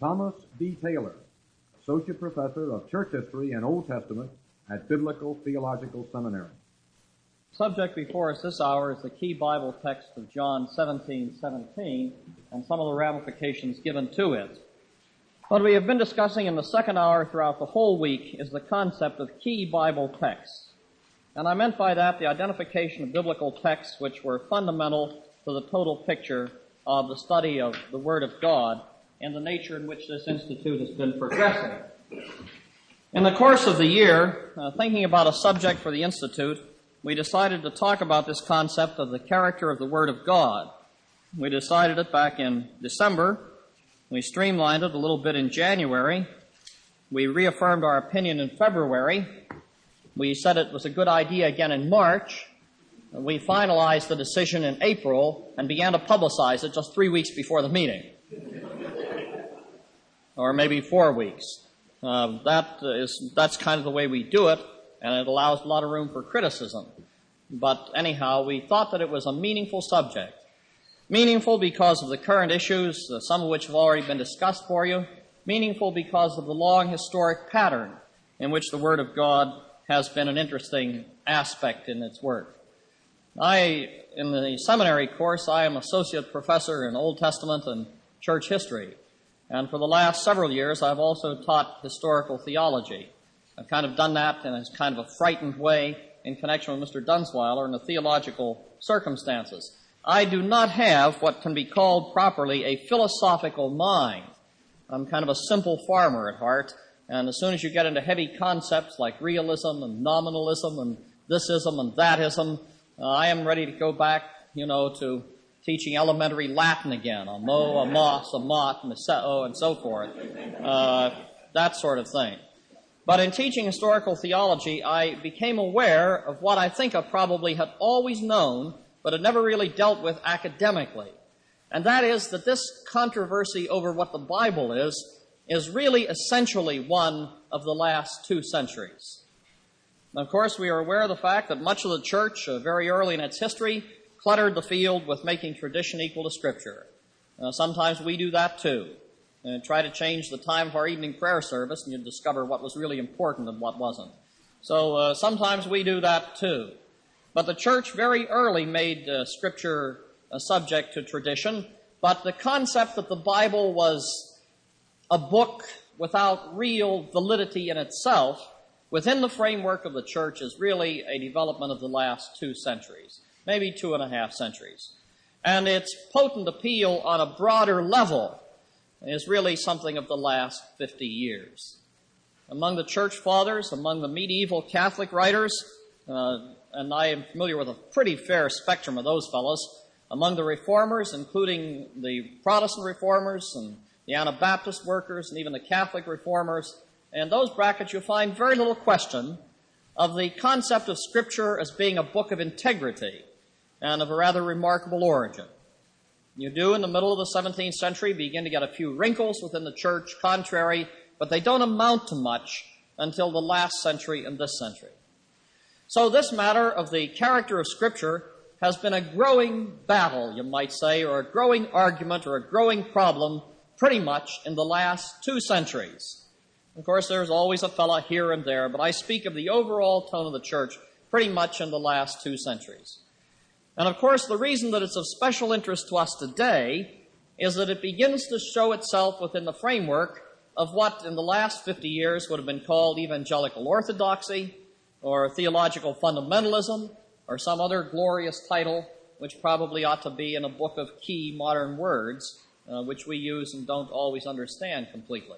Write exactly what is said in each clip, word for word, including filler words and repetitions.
Thomas B. Taylor, Associate Professor of Church History and Old Testament at Biblical Theological Seminary. Subject before us this hour is the key Bible text of John seventeen seventeen and some of the ramifications given to it. What we have been discussing in the second hour throughout the whole week is the concept of key Bible texts. And I meant by that the identification of biblical texts which were fundamental to the total picture of the study of the Word of God and the nature in which this institute has been progressing. In the course of the year, uh, thinking about a subject for the institute, we decided to talk about this concept of the character of the Word of God. We decided it back in December. We streamlined it a little bit in January. We reaffirmed our opinion in February. We said it was a good idea again in March. We finalized the decision in April and began to publicize it just three weeks before the meeting. Or maybe four weeks. Uh, that is, that's kind of the way we do it, and it allows a lot of room for criticism. But anyhow, we thought that it was a meaningful subject. Meaningful because of the current issues, uh, some of which have already been discussed for you. Meaningful because of the long historic pattern in which the Word of God has been an interesting aspect in its work. I, in the seminary course, I am associate professor in Old Testament and church history. And for the last several years, I've also taught historical theology. I've kind of done that in a kind of a frightened way in connection with Mister Dunsweiler in the theological circumstances. I do not have what can be called properly a philosophical mind. I'm kind of a simple farmer at heart, and as soon as you get into heavy concepts like realism and nominalism and thisism and thatism, uh, I am ready to go back, you know, to teaching elementary Latin again, a mo, a mos, a mot, miseo, and so forth, uh, that sort of thing. But in teaching historical theology, I became aware of what I think I probably had always known, but had never really dealt with academically. And that is that this controversy over what the Bible is, is really essentially one of the last two centuries. And of course, we are aware of the fact that much of the church, uh, very early in its history, cluttered the field with making tradition equal to Scripture. Uh, sometimes we do that too. And try to change the time of our evening prayer service and you discover what was really important and what wasn't. So uh, sometimes we do that too. But the church very early made uh, Scripture uh, subject to tradition, but the concept that the Bible was a book without real validity in itself within the framework of the church is really a development of the last two centuries. Maybe two and a half centuries. And its potent appeal on a broader level is really something of the last fifty years. Among the church fathers, among the medieval Catholic writers, uh, and I am familiar with a pretty fair spectrum of those fellows, among the reformers, including the Protestant reformers and the Anabaptist workers and even the Catholic reformers, and those brackets you'll find very little question of the concept of Scripture as being a book of integrity and of a rather remarkable origin. You do, in the middle of the seventeenth century, begin to get a few wrinkles within the church, contrary, but they don't amount to much until the last century and this century. So this matter of the character of Scripture has been a growing battle, you might say, or a growing argument or a growing problem pretty much in the last two centuries. Of course, there's always a fellow here and there, but I speak of the overall tone of the church pretty much in the last two centuries. And of course, the reason that it's of special interest to us today is that it begins to show itself within the framework of what in the last fifty years would have been called evangelical orthodoxy or theological fundamentalism or some other glorious title which probably ought to be in a book of key modern words uh, which we use and don't always understand completely.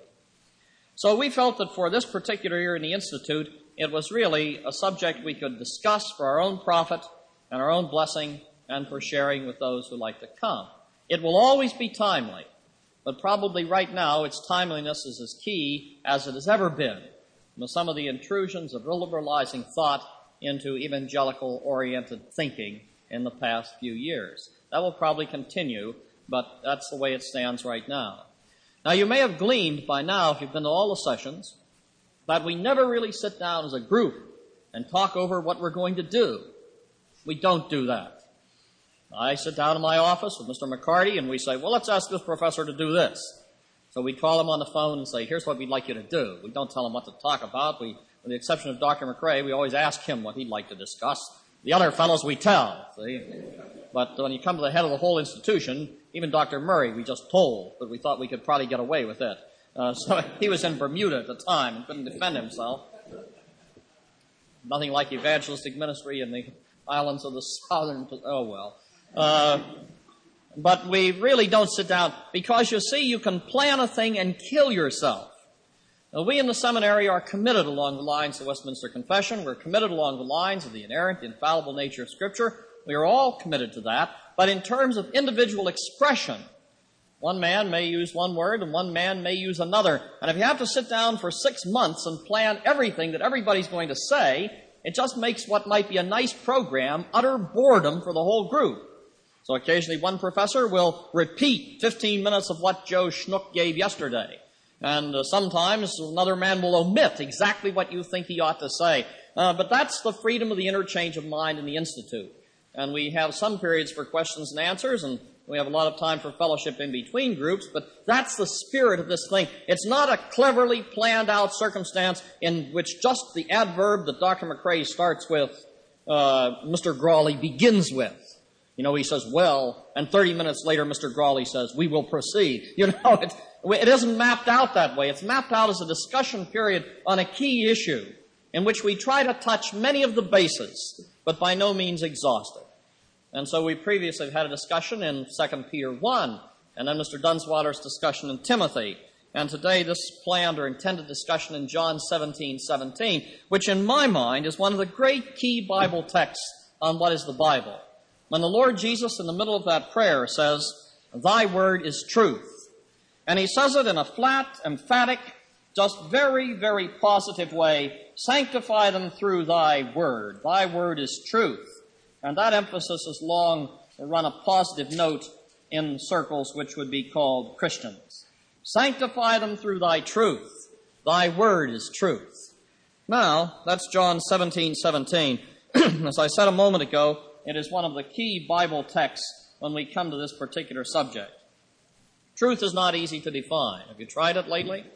So we felt that for this particular year in the Institute, it was really a subject we could discuss for our own profit and our own blessing and for sharing with those who like to come. It will always be timely, but probably right now its timeliness is as key as it has ever been with some of the intrusions of liberalizing thought into evangelical-oriented thinking in the past few years. That will probably continue, but that's the way it stands right now. Now, you may have gleaned by now, if you've been to all the sessions, that we never really sit down as a group and talk over what we're going to do. We don't do that. I sit down in my office with Mister McCarty and we say, well, let's ask this professor to do this. So we call them on the phone and say, here's what we'd like you to do. We don't tell them what to talk about. We, with the exception of Doctor McRae, we always ask him what he'd like to discuss. The other fellows we tell, see? But when you come to the head of the whole institution, even Doctor Murray, we just told, but we thought we could probably get away with it. Uh, so he was in Bermuda at the time and couldn't defend himself. Nothing like evangelistic ministry in the islands of the southern, oh well. Uh, but we really don't sit down, because you see, you can plan a thing and kill yourself. Now, we in the seminary are committed along the lines of the Westminster Confession. We're committed along the lines of the inerrant, infallible nature of Scripture. We are all committed to that. But in terms of individual expression, one man may use one word and one man may use another. And if you have to sit down for six months and plan everything that everybody's going to say, it just makes what might be a nice program utter boredom for the whole group. So occasionally one professor will repeat fifteen minutes of what Joe Schnook gave yesterday. And uh, sometimes another man will omit exactly what you think he ought to say. Uh, but that's the freedom of the interchange of mind in the Institute. And we have some periods for questions and answers, and we have a lot of time for fellowship in between groups, but that's the spirit of this thing. It's not a cleverly planned out circumstance in which just the adverb that Doctor McRae starts with, uh, Mister Grawley begins with. You know, he says, well, and thirty minutes later, Mister Grawley says, we will proceed. You know, it, it isn't mapped out that way. It's mapped out as a discussion period on a key issue in which we try to touch many of the bases, but by no means exhaust it. And so we previously had a discussion in Second Peter one, and then Mister Dunswater's discussion in Timothy. And today this planned or intended discussion in John seventeen seventeen, which in my mind is one of the great key Bible texts on what is the Bible. When the Lord Jesus in the middle of that prayer says, thy word is truth. And he says it in a flat, emphatic, just very, very positive way. Sanctify them through thy word. Thy word is truth. And that emphasis has long run a positive note in circles which would be called Christians. Sanctify them through thy truth. Thy word is truth. Now, that's John seventeen seventeen. As I said a moment ago, it is one of the key Bible texts when we come to this particular subject. Truth is not easy to define. Have you tried it lately?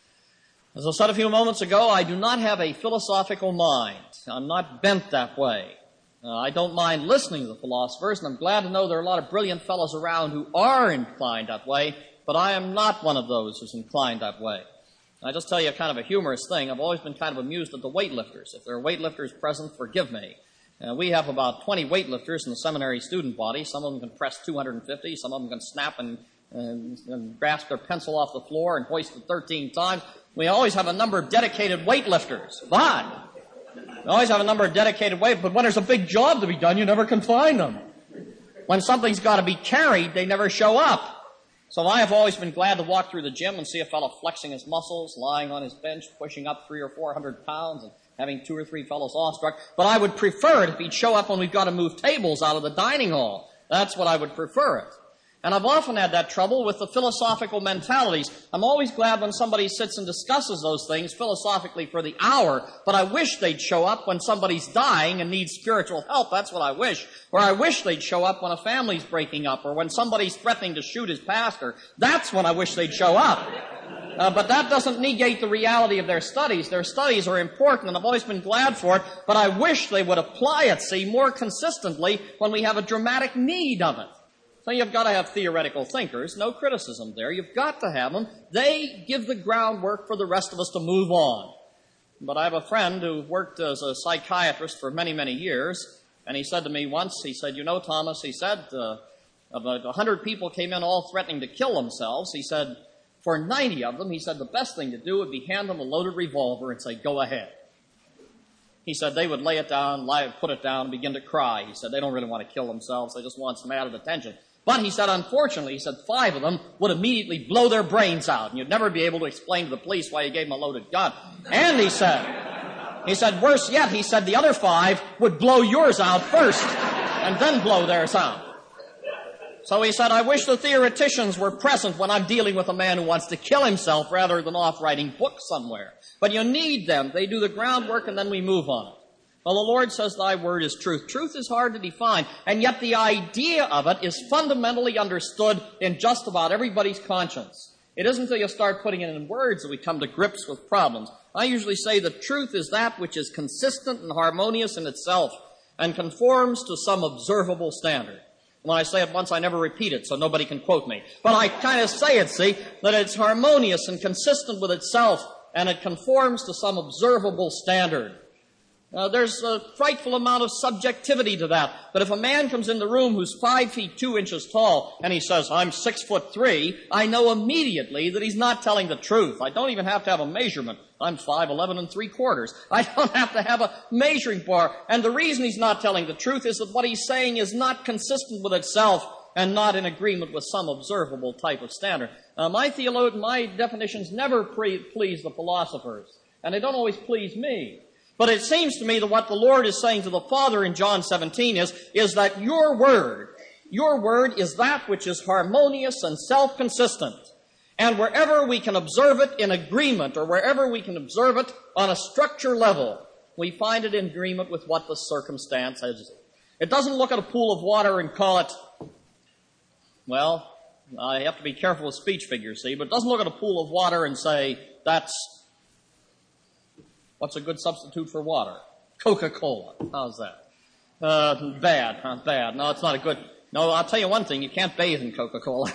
As I said a few moments ago, I do not have a philosophical mind. I'm not bent that way. Uh, I don't mind listening to the philosophers, and I'm glad to know there are a lot of brilliant fellows around who are inclined that way, but I am not one of those who's inclined that way. I just tell you kind of a humorous thing. I've always been kind of amused at the weightlifters. If there are weightlifters present, forgive me. Uh, we have about twenty weightlifters in the seminary student body. Some of them can press two hundred fifty. Some of them can snap and, and, and grasp their pencil off the floor and hoist it thirteen times. We always have a number of dedicated weightlifters. But we always have a number of dedicated weight, but when there's a big job to be done, you never can find them. When something's got to be carried, they never show up. So I have always been glad to walk through the gym and see a fellow flexing his muscles, lying on his bench, pushing up three or four hundred pounds, and having two or three fellows awestruck. But I would prefer it if he'd show up when we've got to move tables out of the dining hall. That's what I would prefer it. And I've often had that trouble with the philosophical mentalities. I'm always glad when somebody sits and discusses those things philosophically for the hour, but I wish they'd show up when somebody's dying and needs spiritual help. That's what I wish. Or I wish they'd show up when a family's breaking up, or when somebody's threatening to shoot his pastor. That's when I wish they'd show up. Uh, but that doesn't negate the reality of their studies. Their studies are important, and I've always been glad for it, but I wish they would apply it, see, more consistently when we have a dramatic need of it. So you've got to have theoretical thinkers. No criticism there. You've got to have them. They give the groundwork for the rest of us to move on. But I have a friend who worked as a psychiatrist for many, many years, and he said to me once, he said, you know, Thomas, he said, uh, about a hundred people came in all threatening to kill themselves. He said, for ninety of them, he said, the best thing to do would be hand them a loaded revolver and say, go ahead. He said they would lay it down, lie, put it down, and begin to cry. He said they don't really want to kill themselves. They just want some added attention. But he said, unfortunately, he said five of them would immediately blow their brains out, and you'd never be able to explain to the police why you gave them a loaded gun. And he said, he said, worse yet, he said the other five would blow yours out first, and then blow theirs out. So he said, I wish the theoreticians were present when I'm dealing with a man who wants to kill himself rather than off writing books somewhere. But you need them. They do the groundwork, and then we move on it. Well, the Lord says thy word is truth. Truth is hard to define, and yet the idea of it is fundamentally understood in just about everybody's conscience. It isn't until you start putting it in words that we come to grips with problems. I usually say the truth is that which is consistent and harmonious in itself and conforms to some observable standard. When I say it once, I never repeat it, so nobody can quote me. But I kind of say it, see, that it's harmonious and consistent with itself, and it conforms to some observable standard. Uh, there's a frightful amount of subjectivity to that. But if a man comes in the room who's five feet two inches tall and he says, I'm six foot three, I know immediately that he's not telling the truth. I don't even have to have a measurement. I'm five eleven and three quarters. I don't have to have a measuring bar. And the reason he's not telling the truth is that what he's saying is not consistent with itself and not in agreement with some observable type of standard. Uh, my theolo- my definitions never pre- please the philosophers, and they don't always please me. But it seems to me that what the Lord is saying to the Father in John seventeen is, is that your word, your word is that which is harmonious and self-consistent. And wherever we can observe it in agreement, or wherever we can observe it on a structure level, we find it in agreement with what the circumstance is. It doesn't look at a pool of water and call it, well, I have to be careful with speech figures, see, but it doesn't look at a pool of water and say, that's, what's a good substitute for water? Coca-Cola. How's that? Uh, bad, huh? Bad. No, it's not a good, no, I'll tell you one thing, you can't bathe in Coca-Cola.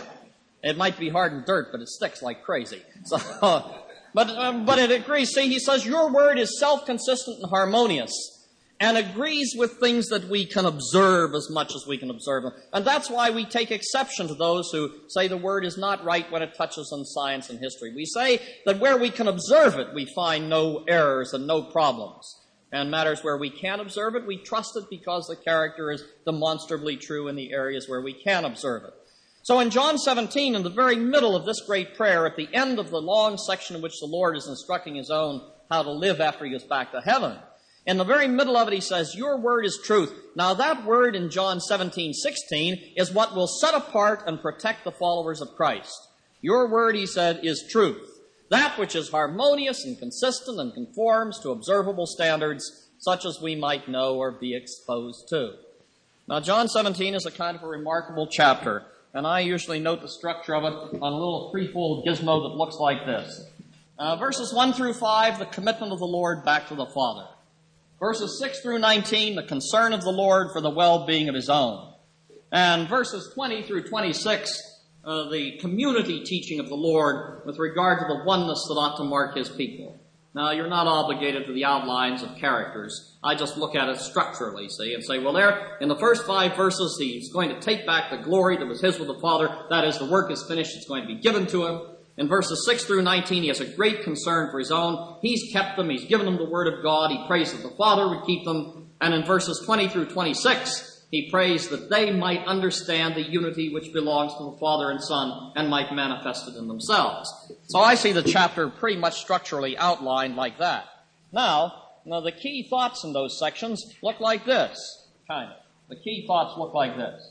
It might be hard and dirt, but it sticks like crazy. So, but, uh, but it agrees. See, he says, your word is self-consistent and harmonious, and agrees with things that we can observe as much as we can observe them. And that's why we take exception to those who say the word is not right when it touches on science and history. We say that where we can observe it, we find no errors and no problems. And matters where we can't observe it, we trust it because the character is demonstrably true in the areas where we can observe it. So in John seventeen, in the very middle of this great prayer, at the end of the long section in which the Lord is instructing his own how to live after he goes back to heaven, in the very middle of it, he says, your word is truth. Now that word in John seventeen sixteen is what will set apart and protect the followers of Christ. Your word, he said, is truth. That which is harmonious and consistent and conforms to observable standards, such as we might know or be exposed to. Now John seventeen is a kind of a remarkable chapter, and I usually note the structure of it on a little threefold gizmo that looks like this. Uh, verses one through five, the commitment of the Lord back to the Father. Verses six through nineteen, the concern of the Lord for the well-being of his own. And verses twenty through twenty-six, uh, the community teaching of the Lord with regard to the oneness that ought to mark his people. Now, you're not obligated to the outlines of characters. I just look at it structurally, see, and say, well, there, in the first five verses, he's going to take back the glory that was his with the Father. That is, the work is finished. It's going to be given to him. In verses six through nineteen, he has a great concern for his own. He's kept them. He's given them the Word of God. He prays that the Father would keep them. And in verses twenty through twenty-six, he prays that they might understand the unity which belongs to the Father and Son and might manifest it in themselves. So I see the chapter pretty much structurally outlined like that. Now, now the key thoughts in those sections look like this, kind of. The key thoughts look like this.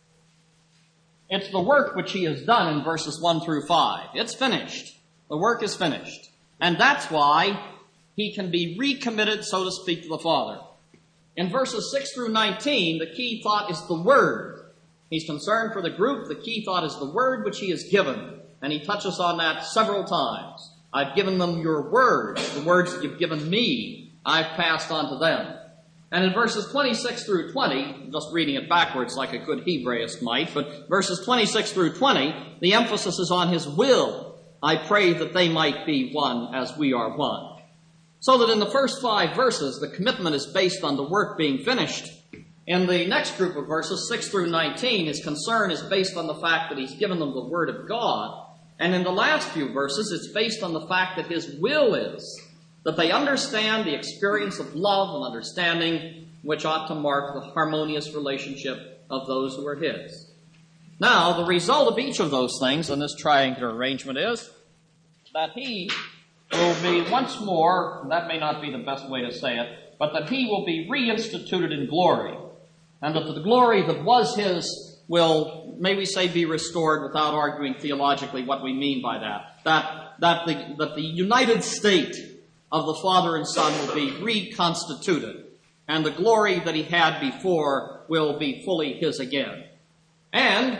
It's the work which he has done in verses one through five. It's finished. The work is finished. And that's why he can be recommitted, so to speak, to the Father. In verses six through nineteen, the key thought is the Word. He's concerned for the group. The key thought is the Word which he has given. And he touches on that several times. I've given them your word. The words that you've given me, I've passed on to them. And in verses twenty-six through twenty, I'm just reading it backwards like a good Hebraist might, but verses twenty-six through twenty, the emphasis is on his will. I pray that they might be one as we are one. So that in the first five verses, the commitment is based on the work being finished. In the next group of verses, six through nineteen, his concern is based on the fact that he's given them the Word of God. And in the last few verses, it's based on the fact that his will is that they understand the experience of love and understanding which ought to mark the harmonious relationship of those who are his. Now, the result of each of those things in this triangular arrangement is that he will be once more, that may not be the best way to say it, but that he will be reinstituted in glory, and that the glory that was his will, may we say, be restored without arguing theologically what we mean by that. That, that, the, that the united state of the Father and Son will be reconstituted, and the glory that he had before will be fully his again. And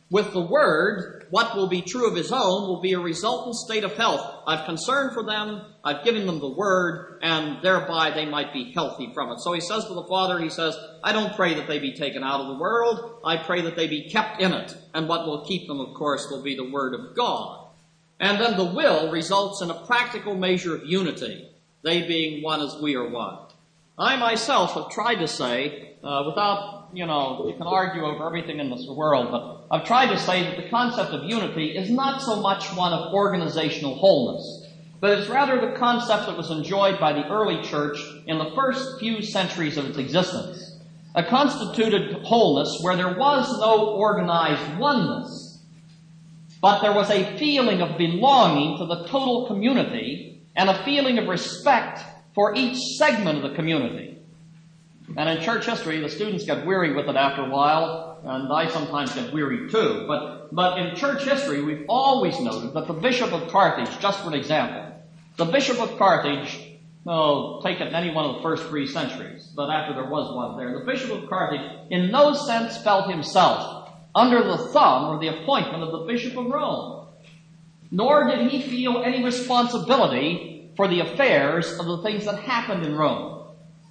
with the Word, what will be true of his own will be a resultant state of health. I've concerned for them, I've given them the Word, and thereby they might be healthy from it. So he says to the Father, he says, I don't pray that they be taken out of the world, I pray that they be kept in it. And what will keep them, of course, will be the Word of God. And then the will results in a practical measure of unity, they being one as we are one. I myself have tried to say, uh, without, you know, you can argue over everything in this world, but I've tried to say that the concept of unity is not so much one of organizational wholeness, but it's rather the concept that was enjoyed by the early church in the first few centuries of its existence. A constituted wholeness where there was no organized oneness, but there was a feeling of belonging to the total community and a feeling of respect for each segment of the community. And in church history, the students get weary with it after a while, and I sometimes get weary too. But, but in church history, we've always noted that the Bishop of Carthage, just for an example, the Bishop of Carthage, oh, take it in any one of the first three centuries, but after there was one there, the Bishop of Carthage in no sense felt himself under the thumb or the appointment of the Bishop of Rome. Nor did he feel any responsibility for the affairs of the things that happened in Rome.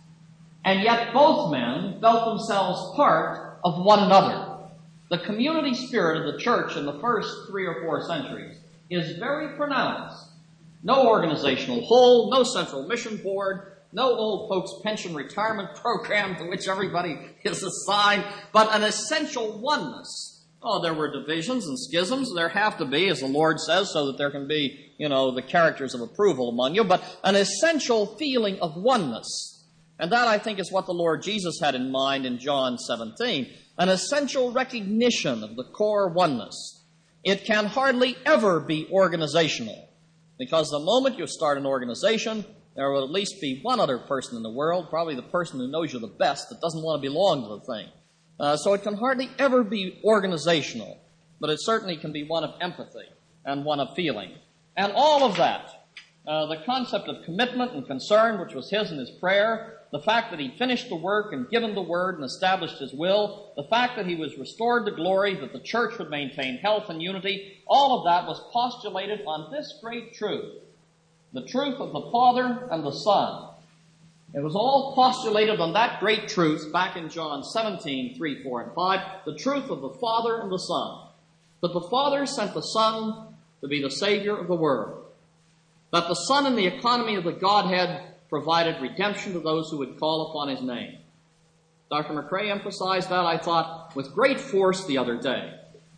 And yet both men felt themselves part of one another. The community spirit of the church in the first three or four centuries is very pronounced. No organizational whole, no central mission board, no old folks' pension retirement program to which everybody is assigned, but an essential oneness. Oh, there were divisions and schisms. There have to be, as the Lord says, so that there can be, you know, the characters of approval among you, but an essential feeling of oneness. And that, I think, is what the Lord Jesus had in mind in John seventeen, an essential recognition of the core oneness. It can hardly ever be organizational, because the moment you start an organization, there will at least be one other person in the world, probably the person who knows you the best, that doesn't want to belong to the thing. Uh, so it can hardly ever be organizational, but it certainly can be one of empathy and one of feeling. And all of that, uh, the concept of commitment and concern, which was his in his prayer, the fact that he finished the work and given the word and established his will, the fact that he was restored to glory, that the church would maintain health and unity, all of that was postulated on this great truth, the truth of the Father and the Son. It was all postulated on that great truth back in John seventeen, three, four, and five, the truth of the Father and the Son. That the Father sent the Son to be the Savior of the world. That the Son in the economy of the Godhead provided redemption to those who would call upon his name. Doctor McCrae emphasized that, I thought, with great force the other day.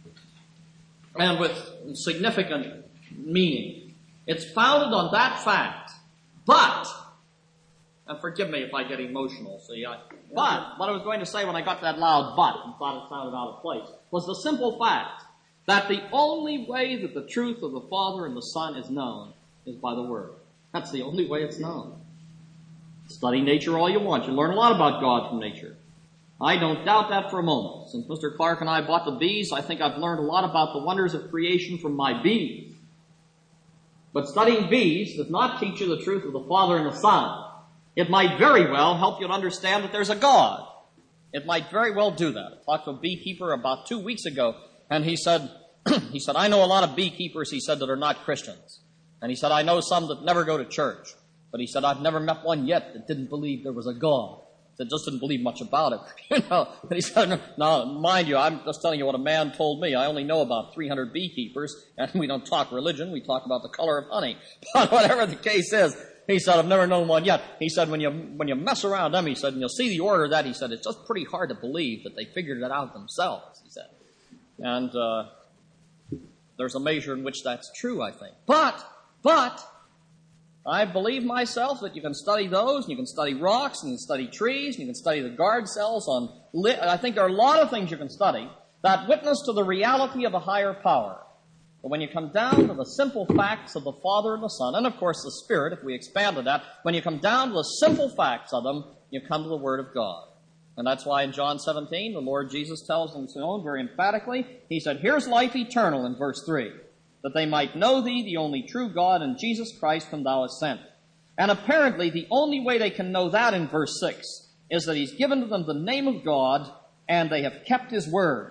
And with significant meaning. It's founded on that fact. But, and forgive me if I get emotional, see, I, but what I was going to say when I got that loud but and thought it sounded out of place was the simple fact that the only way that the truth of the Father and the Son is known is by the Word. That's the only way it's known. Study nature all you want. You learn a lot about God from nature. I don't doubt that for a moment. Since Mister Clark and I bought the bees, I think I've learned a lot about the wonders of creation from my bees. But studying bees does not teach you the truth of the Father and the Son. It might very well help you to understand that there's a God. It might very well do that. I talked to a beekeeper about two weeks ago, and he said, he said, I know a lot of beekeepers, he said, that are not Christians. And he said, I know some that never go to church. But he said, I've never met one yet that didn't believe there was a God. That just didn't believe much about it. You know, and he said, now, mind you, I'm just telling you what a man told me. I only know about three hundred beekeepers, and we don't talk religion. We talk about the color of honey. But whatever the case is, he said, I've never known one yet. He said, when you when you mess around them, he said, and you'll see the order of that, he said, it's just pretty hard to believe that they figured it out themselves, he said. And uh, there's a measure in which that's true, I think. But, but, I believe myself that you can study those, and you can study rocks, and you can study trees, and you can study the guard cells on, li- I think there are a lot of things you can study that witness to the reality of a higher power. But when you come down to the simple facts of the Father and the Son, and of course the Spirit, if we expanded that, when you come down to the simple facts of them, you come to the Word of God. And that's why in John seventeen, the Lord Jesus tells them so very emphatically, he said, here's life eternal in verse three, that they might know thee, the only true God, and Jesus Christ whom thou hast sent. And apparently the only way they can know that in verse six is that he's given to them the name of God, and they have kept his word.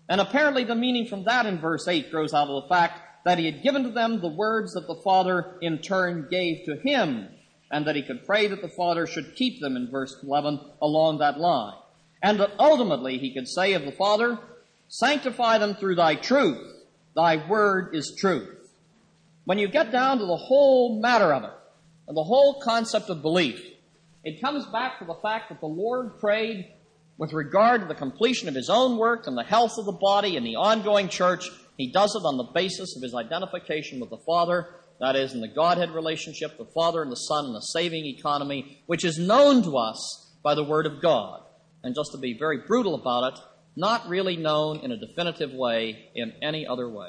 And apparently the meaning from that in verse eight grows out of the fact that he had given to them the words that the Father in turn gave to him, and that he could pray that the Father should keep them in verse eleven along that line. And that ultimately he could say of the Father, sanctify them through thy truth. Thy word is truth. When you get down to the whole matter of it, and the whole concept of belief, it comes back to the fact that the Lord prayed with regard to the completion of his own work and the health of the body and the ongoing church. He does it on the basis of his identification with the Father, that is, in the Godhead relationship, the Father and the Son, and the saving economy, which is known to us by the Word of God. And just to be very brutal about it, not really known in a definitive way in any other way.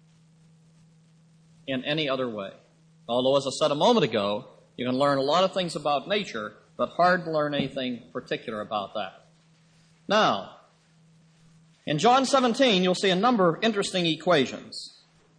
In any other way. Although, as I said a moment ago, you can learn a lot of things about nature, but hard to learn anything particular about that. Now, in John seventeen, you'll see a number of interesting equations.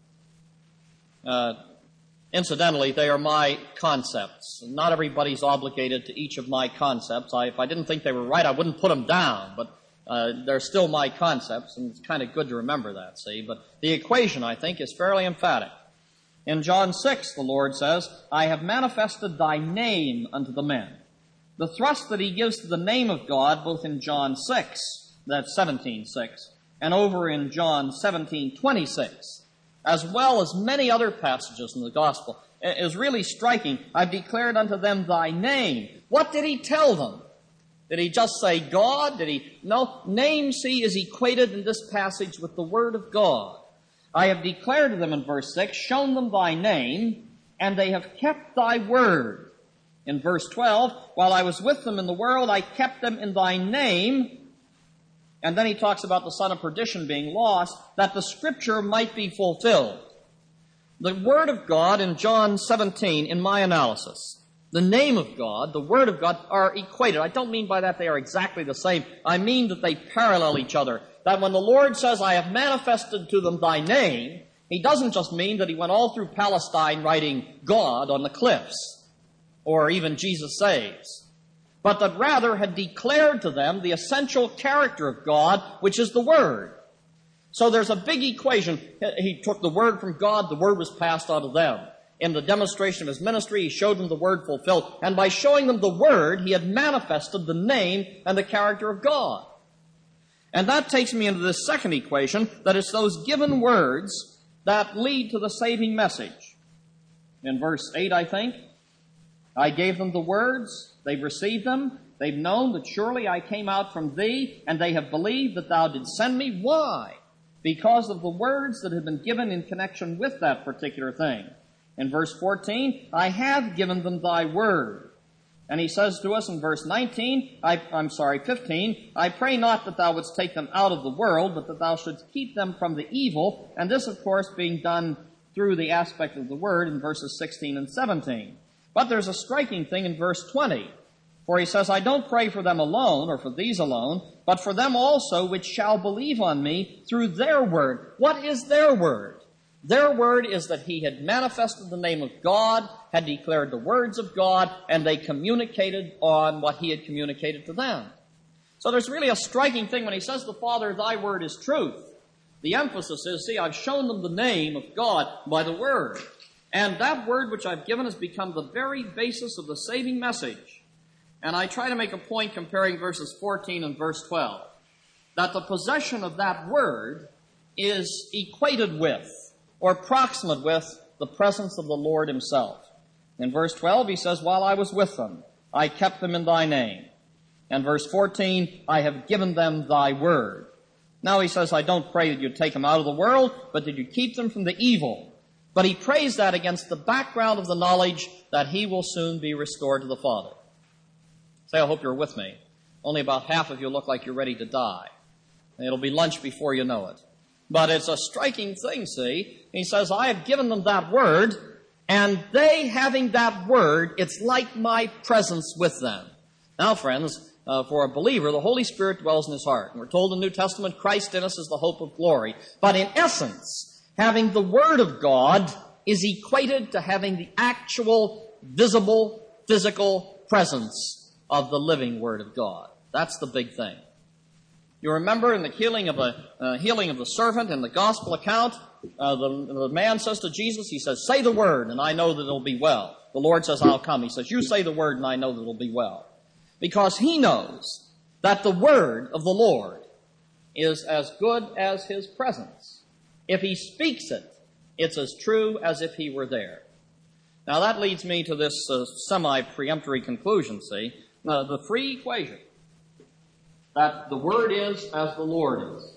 Uh, incidentally, they are my concepts. Not everybody's obligated to each of my concepts. I, if I didn't think they were right, I wouldn't put them down, but uh, they're still my concepts, and it's kind of good to remember that, see? But the equation, I think, is fairly emphatic. In John six, the Lord says, I have manifested thy name unto the men. The thrust that he gives to the name of God, both in John six, that's seventeen six, and over in John seventeen twenty-six, as well as many other passages in the gospel, is really striking. I've declared unto them thy name. What did he tell them? Did he just say God? Did he? No. Name, see, is equated in this passage with the Word of God. I have declared to them in verse six, shown them thy name, and they have kept thy word. In verse twelve, while I was with them in the world, I kept them in thy name. And then he talks about the son of perdition being lost, that the scripture might be fulfilled. The word of God in John seventeen, in my analysis, the name of God, the word of God, are equated. I don't mean by that they are exactly the same. I mean that they parallel each other. That when the Lord says, I have manifested to them thy name, he doesn't just mean that he went all through Palestine writing God on the cliffs, or even Jesus saves, but that rather had declared to them the essential character of God, which is the Word. So there's a big equation. He took the Word from God, the Word was passed on to them. In the demonstration of his ministry, he showed them the Word fulfilled, and by showing them the Word, he had manifested the name and the character of God. And that takes me into this second equation, that it's those given words that lead to the saving message. In verse eight, I think, I gave them the words, they've received them, they've known that surely I came out from thee, and they have believed that thou didst send me. Why? Because of the words that have been given in connection with that particular thing. In verse fourteen, I have given them thy word. And he says to us in verse nineteen, I, I'm sorry, fifteen, I pray not that thou wouldst take them out of the world, but that thou shouldst keep them from the evil. And this, of course, being done through the aspect of the word in verses sixteen and seventeen. But there's a striking thing in verse twenty, for he says, I don't pray for them alone, or for these alone, but for them also which shall believe on me through their word. What is their word? Their word is that he had manifested the name of God, had declared the words of God, and they communicated on what he had communicated to them. So there's really a striking thing when he says, the Father, thy word is truth. The emphasis is, see, I've shown them the name of God by the word. And that word which I've given has become the very basis of the saving message. And I try to make a point comparing verses fourteen and verse twelve, that the possession of that word is equated with, or proximate with, the presence of the Lord himself. In verse twelve, he says, while I was with them, I kept them in thy name. And verse fourteen, I have given them thy word. Now he says, I don't pray that you take them out of the world, but that you keep them from the evil. But he prays that against the background of the knowledge that he will soon be restored to the Father. Say, I hope you're with me. Only about half of you look like you're ready to die. It'll be lunch before you know it. But it's a striking thing, see. He says, I have given them that word, and they having that word, it's like my presence with them. Now, friends, uh, for a believer, the Holy Spirit dwells in his heart. And we're told in the New Testament, Christ in us is the hope of glory. But in essence, having the word of God is equated to having the actual, visible, physical presence of the living word of God. That's the big thing. You remember in the healing of the uh, healing of the servant in the gospel account, uh, the, the man says to Jesus, he says, say the word and I know that it'll be well. The Lord says, I'll come. He says, you say the word and I know that it'll be well. Because he knows that the word of the Lord is as good as his presence. If he speaks it, it's as true as if he were there. Now that leads me to this uh, semi-preemptory conclusion, see, uh, the free equation. That the Word is as the Lord is.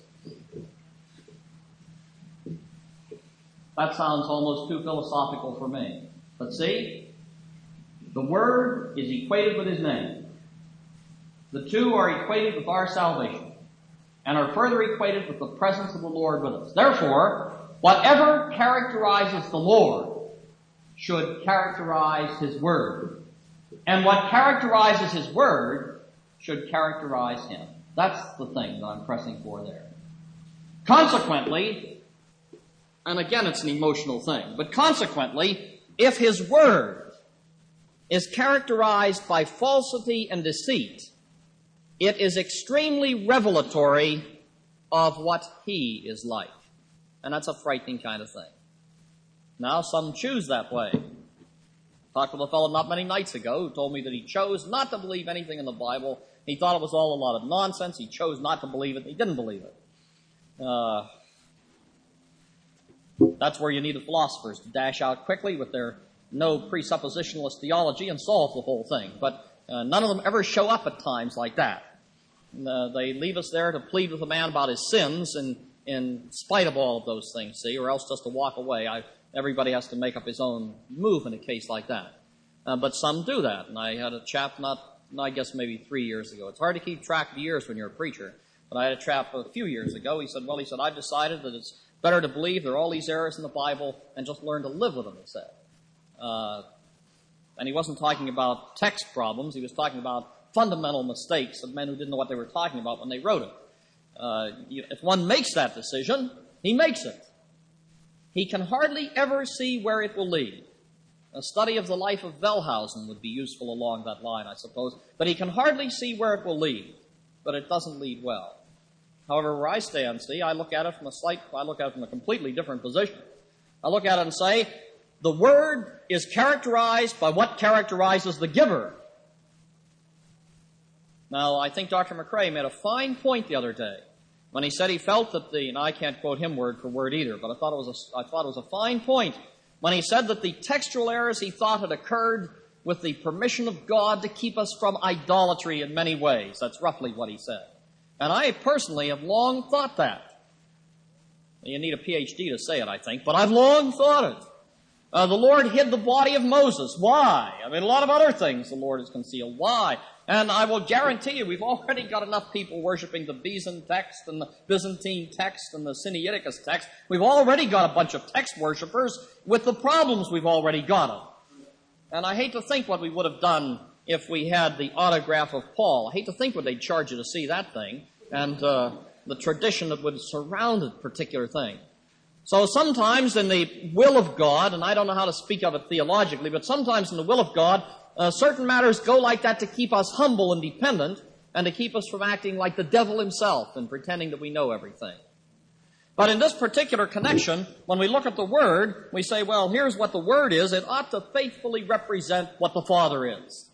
That sounds almost too philosophical for me. But see, the Word is equated with His name. The two are equated with our salvation and are further equated with the presence of the Lord with us. Therefore, whatever characterizes the Lord should characterize His Word. And what characterizes His Word should characterize Him. That's the thing that I'm pressing for there. Consequently, and again it's an emotional thing, but consequently, if His Word is characterized by falsity and deceit, it is extremely revelatory of what He is like. And that's a frightening kind of thing. Now, some choose that way. I talked with a fellow not many nights ago who told me that he chose not to believe anything in the Bible. He thought it was all a lot of nonsense. He chose not to believe it. He didn't believe it. Uh, that's where you need the philosophers to dash out quickly with their no presuppositionalist theology and solve the whole thing. But uh, none of them ever show up at times like that. Uh, they leave us there to plead with a man about his sins in, in spite of all of those things, see, or else just to walk away. I, everybody has to make up his own move in a case like that. Uh, but some do that. And I had a chap not, I guess maybe three years ago. It's hard to keep track of years when you're a preacher. But I had a chap a few years ago. He said, well, he said, I've decided that it's better to believe there are all these errors in the Bible and just learn to live with them, he said. Uh, and he wasn't talking about text problems. He was talking about fundamental mistakes of men who didn't know what they were talking about when they wrote it. Uh, you, if one makes that decision, he makes it. He can hardly ever see where it will lead. A study of the life of Wellhausen would be useful along that line, I suppose. But he can hardly see where it will lead. But it doesn't lead well. However, where I stand, see, I look at it from a slight, I look at it from a completely different position. I look at it and say, the Word is characterized by what characterizes the giver. Now, I think Doctor McRae made a fine point the other day when he said he felt that the, and I can't quote him word for word either, but I thought it was a, I thought it was a fine point when he said that the textual errors he thought had occurred with the permission of God to keep us from idolatry in many ways. That's roughly what he said. And I personally have long thought that. You need a P H D to say it, I think, but I've long thought it. Uh, the Lord hid the body of Moses. Why? I mean, a lot of other things the Lord has concealed. Why? And I will guarantee you, we've already got enough people worshiping the Besan text and the Byzantine text and the Sinaiticus text. We've already got a bunch of text worshipers with the problems we've already got them. And I hate to think what we would have done if we had the autograph of Paul. I hate to think what they'd charge you to see that thing and uh, the tradition that would surround a particular thing. So sometimes in the will of God, and I don't know how to speak of it theologically, but sometimes in the will of God, uh, certain matters go like that to keep us humble and dependent and to keep us from acting like the devil himself and pretending that we know everything. But in this particular connection, when we look at the Word, we say, well, here's what the Word is. It ought to faithfully represent what the Father is.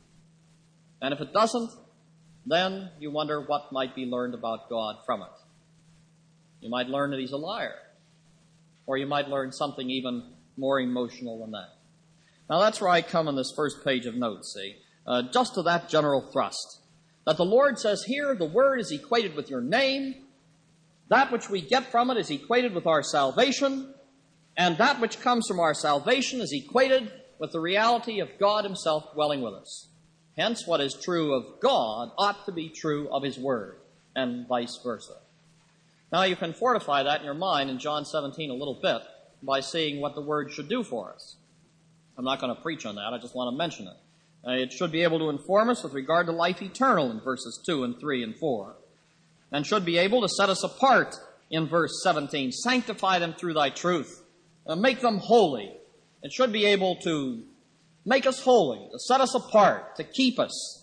And if it doesn't, then you wonder what might be learned about God from it. You might learn that He's a liar. Or you might learn something even more emotional than that. Now that's where I come on this first page of notes, see, uh, just to that general thrust. That the Lord says here, the Word is equated with your name, that which we get from it is equated with our salvation, and that which comes from our salvation is equated with the reality of God Himself dwelling with us. Hence, what is true of God ought to be true of His Word, and vice versa. Now, you can fortify that in your mind in John seventeen a little bit by seeing what the Word should do for us. I'm not going to preach on that. I just want to mention it. Uh, it should be able to inform us with regard to life eternal in verses two and three and four. And should be able to set us apart in verse seventeen. Sanctify them through thy truth. Uh, make them holy. It should be able to make us holy, to set us apart, to keep us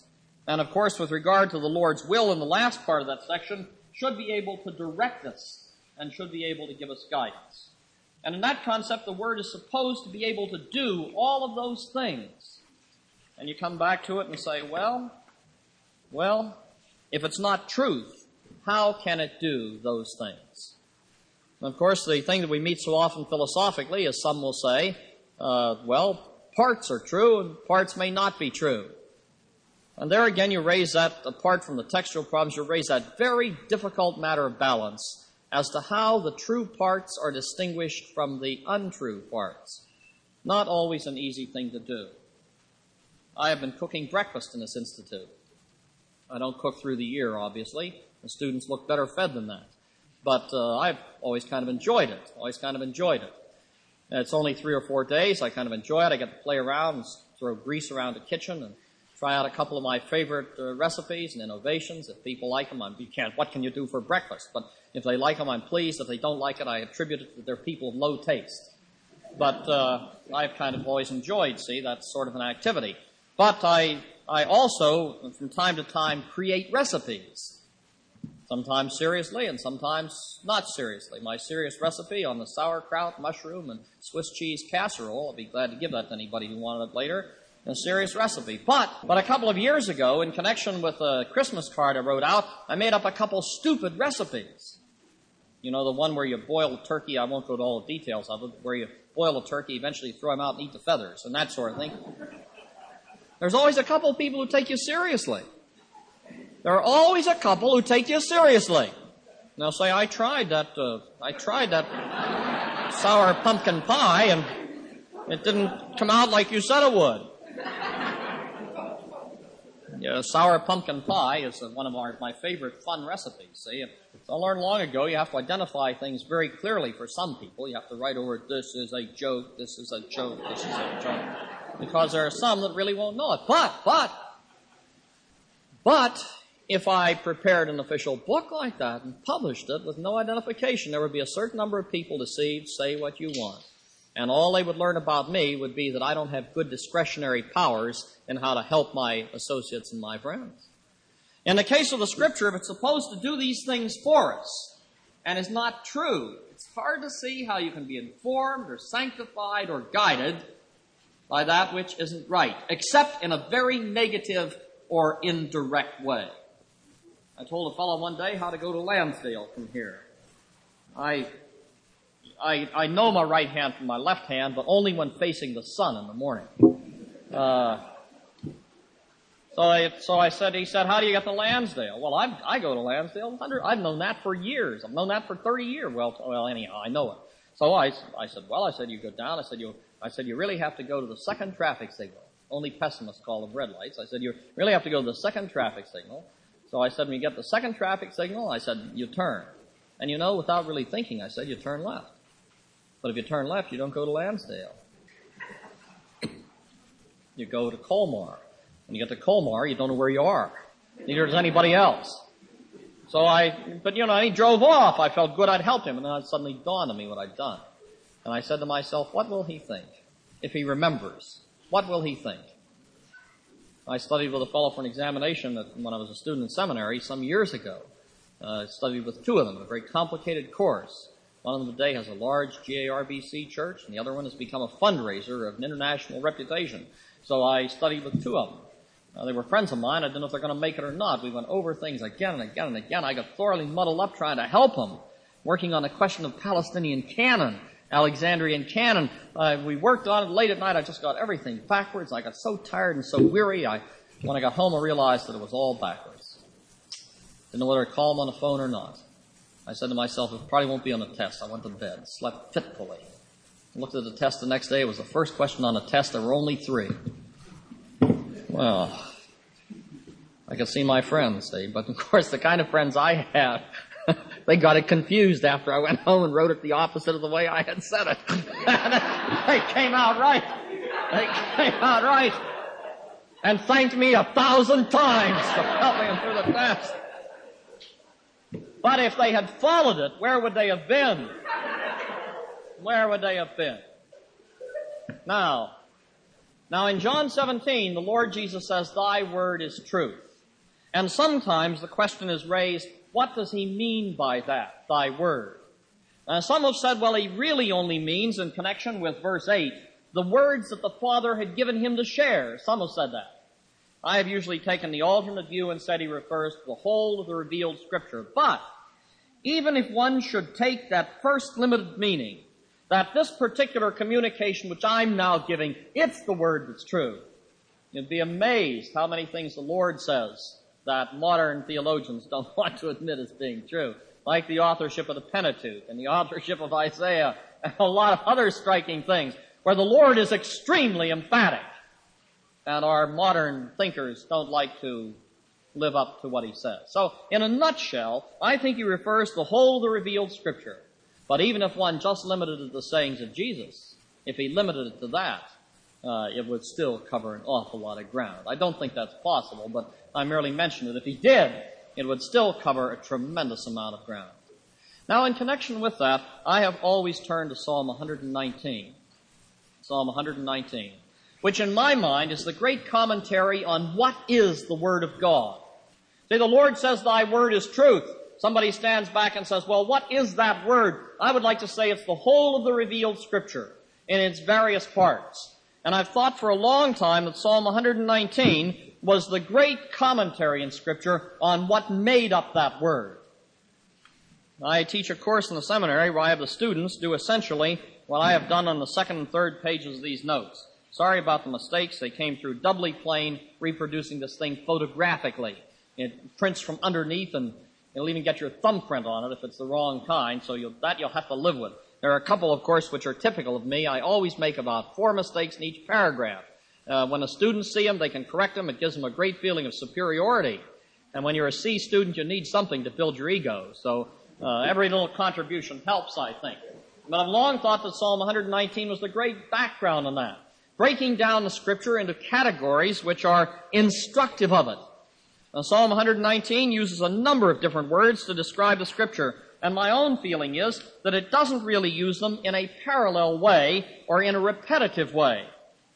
And of course, with regard to the Lord's will in the last part of that section, should be able to direct us and should be able to give us guidance. And in that concept, the Word is supposed to be able to do all of those things. And you come back to it and say, well, well, if it's not truth, how can it do those things? And of course, the thing that we meet so often philosophically is some will say, uh, well, parts are true and parts may not be true. And there again, you raise that, apart from the textual problems, you raise that very difficult matter of balance as to how the true parts are distinguished from the untrue parts. Not always an easy thing to do. I have been cooking breakfast in this institute. I don't cook through the year, obviously. The students look better fed than that. But uh, I've always kind of enjoyed it, always kind of enjoyed it. And it's only three or four days. I kind of enjoy it. I get to play around and throw grease around the kitchen and try out a couple of my favorite uh, recipes and innovations. If people like them, I'm, you can't, what can you do for breakfast? But if they like them, I'm pleased. If they don't like it, I attribute it to their people of low taste. But uh, I've kind of always enjoyed, see, that sort of an activity. But I, I also, from time to time, create recipes. Sometimes seriously and sometimes not seriously. My serious recipe on the sauerkraut, mushroom, and Swiss cheese casserole, I'll be glad to give that to anybody who wanted it later, a serious recipe. But, but a couple of years ago, in connection with a Christmas card I wrote out, I made up a couple stupid recipes. You know, the one where you boil a turkey, I won't go to all the details of it, where you boil a turkey, eventually throw them out and eat the feathers, and that sort of thing. There's always a couple of people who take you seriously. There are always a couple who take you seriously. Now say, I tried that, uh, I tried that sour pumpkin pie, and it didn't come out like you said it would. Yeah, sour pumpkin pie is one of our, my favorite fun recipes, see. I learned long ago you have to identify things very clearly for some people. You have to write over, this is a joke, this is a joke, this is a joke. Because there are some that really won't know it. But, but, but, if I prepared an official book like that and published it with no identification, there would be a certain number of people deceived, say what you want. And all they would learn about me would be that I don't have good discretionary powers in how to help my associates and my friends. In the case of the Scripture, if it's supposed to do these things for us and is not true, it's hard to see how you can be informed or sanctified or guided by that which isn't right, except in a very negative or indirect way. I told a fellow one day how to go to Lansdale from here. I... I, I know my right hand from my left hand, but only when facing the sun in the morning. Uh, so I, so I said, he said, how do you get to Lansdale? Well, I, I go to Lansdale. I've known that for years. I've known that for thirty years. Well, well, anyhow, I know it. So I, I said, well, I said, you go down. I said, you, I said, you really have to go to the second traffic signal. Only pessimists call them red lights. I said, you really have to go to the second traffic signal. So I said, when you get the second traffic signal, I said, you turn. And you know, without really thinking, I said, you turn left. But if you turn left, you don't go to Lansdale. You go to Colmar. When you get to Colmar, you don't know where you are. Neither does anybody else. So I, but you know, he drove off. I felt good I'd helped him, and then it suddenly dawned on me what I'd done. And I said to myself, what will he think? If he remembers, what will he think? I studied with a fellow for an examination when I was a student in seminary some years ago. Uh, I studied with two of them, a very complicated course. One of them today has a large G A R B C church, and the other one has become a fundraiser of an international reputation. So I studied with two of them. Uh, they were friends of mine. I didn't know if they're going to make it or not. We went over things again and again and again. I got thoroughly muddled up trying to help them, working on the question of Palestinian canon, Alexandrian canon. Uh, we worked on it late at night. I just got everything backwards. I got so tired and so weary. I, when I got home, I realized that it was all backwards. Didn't know whether to call them on the phone or not. I said to myself, it probably won't be on the test. I went to bed, slept fitfully. Looked at the test the next day. It was the first question on the test. There were only three. Well, I could see my friends, see, but of course the kind of friends I had, they got it confused after I went home and wrote it the opposite of the way I had said it. They came out right. They came out right. And thanked me a thousand times for helping them through the test. But if they had followed it, where would they have been? Where would they have been? Now, now in John seventeen, the Lord Jesus says, thy word is truth. And sometimes the question is raised, what does he mean by that, thy word? Uh, some have said, well, he really only means, in connection with verse eight, the words that the Father had given him to share. Some have said that. I have usually taken the alternate view and said he refers to the whole of the revealed Scripture. But even if one should take that first limited meaning, that this particular communication which I'm now giving, it's the word that's true, you'd be amazed how many things the Lord says that modern theologians don't want to admit as being true, like the authorship of the Pentateuch and the authorship of Isaiah and a lot of other striking things where the Lord is extremely emphatic, and our modern thinkers don't like to live up to what he says. So, in a nutshell, I think he refers to the whole of the revealed Scripture. But even if one just limited it to the sayings of Jesus, if he limited it to that, uh, it would still cover an awful lot of ground. I don't think that's possible, but I merely mentioned it. If he did, it would still cover a tremendous amount of ground. Now, in connection with that, I have always turned to Psalm one nineteen. Psalm one nineteen, which in my mind is the great commentary on what is the Word of God. See, the Lord says, thy word is truth. Somebody stands back and says, well, what is that word? I would like to say it's the whole of the revealed Scripture in its various parts. And I've thought for a long time that Psalm one nineteen was the great commentary in Scripture on what made up that word. I teach a course in the seminary where I have the students do essentially what I have done on the second and third pages of these notes. Sorry about the mistakes. They came through doubly plain, reproducing this thing photographically. It prints from underneath, and it'll even get your thumbprint on it if it's the wrong kind, so you'll, that you'll have to live with. There are a couple, of course, which are typical of me. I always make about four mistakes in each paragraph. Uh, when the students see them, they can correct them. It gives them a great feeling of superiority. And when you're a C student, you need something to build your ego. So uh, every little contribution helps, I think. But I've long thought that Psalm one nineteen was the great background on that, breaking down the Scripture into categories which are instructive of it. Now, Psalm one nineteen uses a number of different words to describe the Scripture, and my own feeling is that it doesn't really use them in a parallel way or in a repetitive way.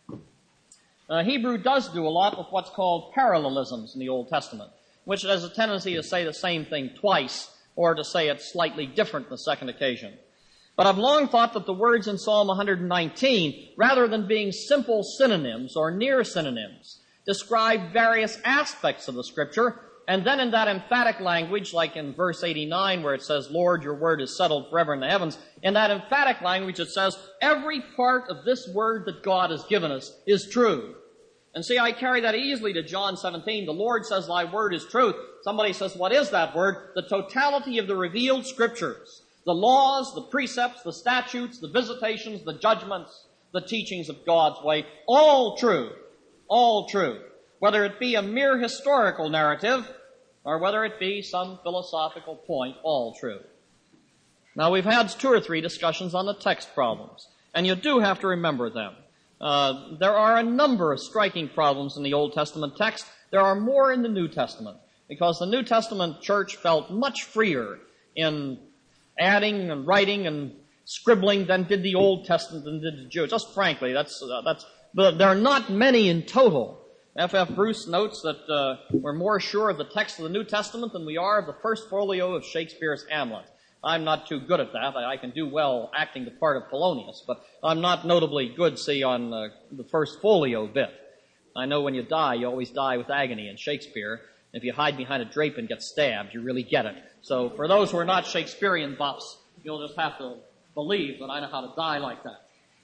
Uh, Hebrew does do a lot with what's called parallelisms in the Old Testament, which has a tendency to say the same thing twice or to say it slightly different on the second occasion. But I've long thought that the words in Psalm one nineteen, rather than being simple synonyms or near synonyms, describe various aspects of the Scripture, and then in that emphatic language, like in verse eighty-nine where it says, Lord, your word is settled forever in the heavens, in that emphatic language it says, every part of this word that God has given us is true. And see, I carry that easily to John seventeen. The Lord says, thy word is truth. Somebody says, what is that word? The totality of the revealed Scriptures. The laws, the precepts, the statutes, the visitations, the judgments, the teachings of God's way, all true. All true. Whether it be a mere historical narrative or whether it be some philosophical point, all true. Now, we've had two or three discussions on the text problems, and you do have to remember them. Uh, there are a number of striking problems in the Old Testament text. There are more in the New Testament, because the New Testament church felt much freer in adding and writing and scribbling than did the Old Testament and did the Jews. Just frankly, that's uh, that's. But there are not many in total. F F Bruce notes that uh, we're more sure of the text of the New Testament than we are of the first folio of Shakespeare's Hamlet. I'm not too good at that. I, I can do well acting the part of Polonius, but I'm not notably good, see, on uh, the first folio bit. I know when you die, you always die with agony in Shakespeare. If you hide behind a drape and get stabbed, you really get it. So for those who are not Shakespearean buffs, you'll just have to believe that I know how to die like that.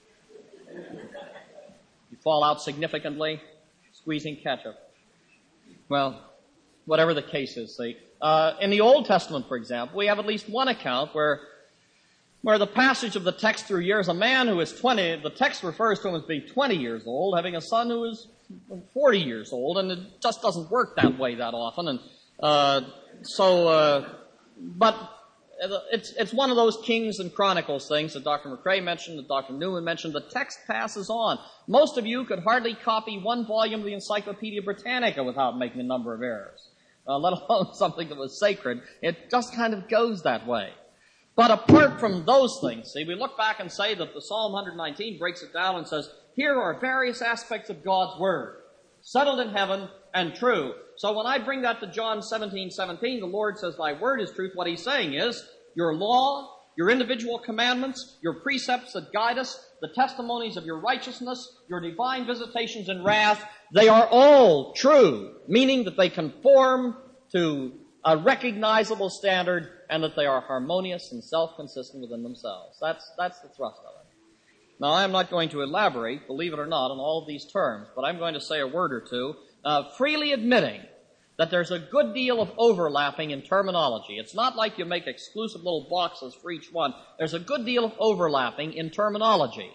You fall out significantly, squeezing ketchup. Well, whatever the case is, see. Uh, in the Old Testament, for example, we have at least one account where where the passage of the text through years, a man who is twenty, the text refers to him as being twenty years old, having a son who is forty years old, and it just doesn't work that way that often. And uh, so, uh, but it's it's one of those Kings and Chronicles things that Doctor McCrae mentioned, that Doctor Newman mentioned. The text passes on. Most of you could hardly copy one volume of the Encyclopedia Britannica without making a number of errors, uh, let alone something that was sacred. It just kind of goes that way. But apart from those things, see, we look back and say that the Psalm one nineteen breaks it down and says, here are various aspects of God's Word, settled in heaven and true. So when I bring that to John seventeen seventeen, the Lord says, thy word is truth. What he's saying is, your law, your individual commandments, your precepts that guide us, the testimonies of your righteousness, your divine visitations in wrath, they are all true, meaning that they conform to a recognizable standard and that they are harmonious and self-consistent within themselves. That's, that's the thrust of it. Now, I'm not going to elaborate, believe it or not, on all of these terms, but I'm going to say a word or two, uh, freely admitting that there's a good deal of overlapping in terminology. It's not like you make exclusive little boxes for each one. There's a good deal of overlapping in terminology.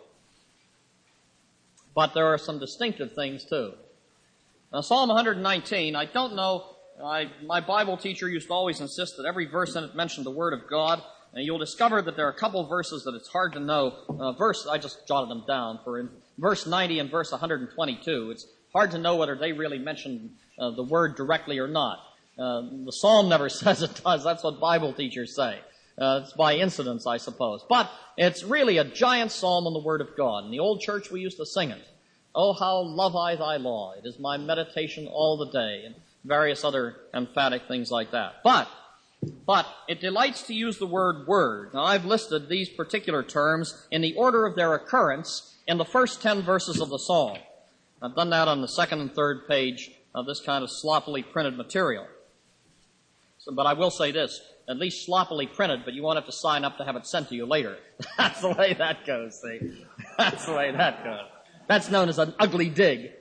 But there are some distinctive things, too. Now, Psalm one nineteen, I don't know, I, my Bible teacher used to always insist that every verse in it mentioned the Word of God. And you'll discover that there are a couple of verses that it's hard to know. Uh, verse, I just jotted them down. For in verse ninety and verse one twenty-two, it's hard to know whether they really mention uh, the word directly or not. Uh, the psalm never says it does. That's what Bible teachers say. Uh, it's by incidence, I suppose. But it's really a giant psalm on the Word of God. In the old church, we used to sing it. Oh, how love I thy law. It is my meditation all the day. And various other emphatic things like that. But But it delights to use the word word. Now, I've listed these particular terms in the order of their occurrence in the first ten verses of the psalm. I've done that on the second and third page of this kind of sloppily printed material. So, but I will say this, at least sloppily printed, but you won't have to sign up to have it sent to you later. That's the way that goes, see? That's the way that goes. That's known as an ugly dig.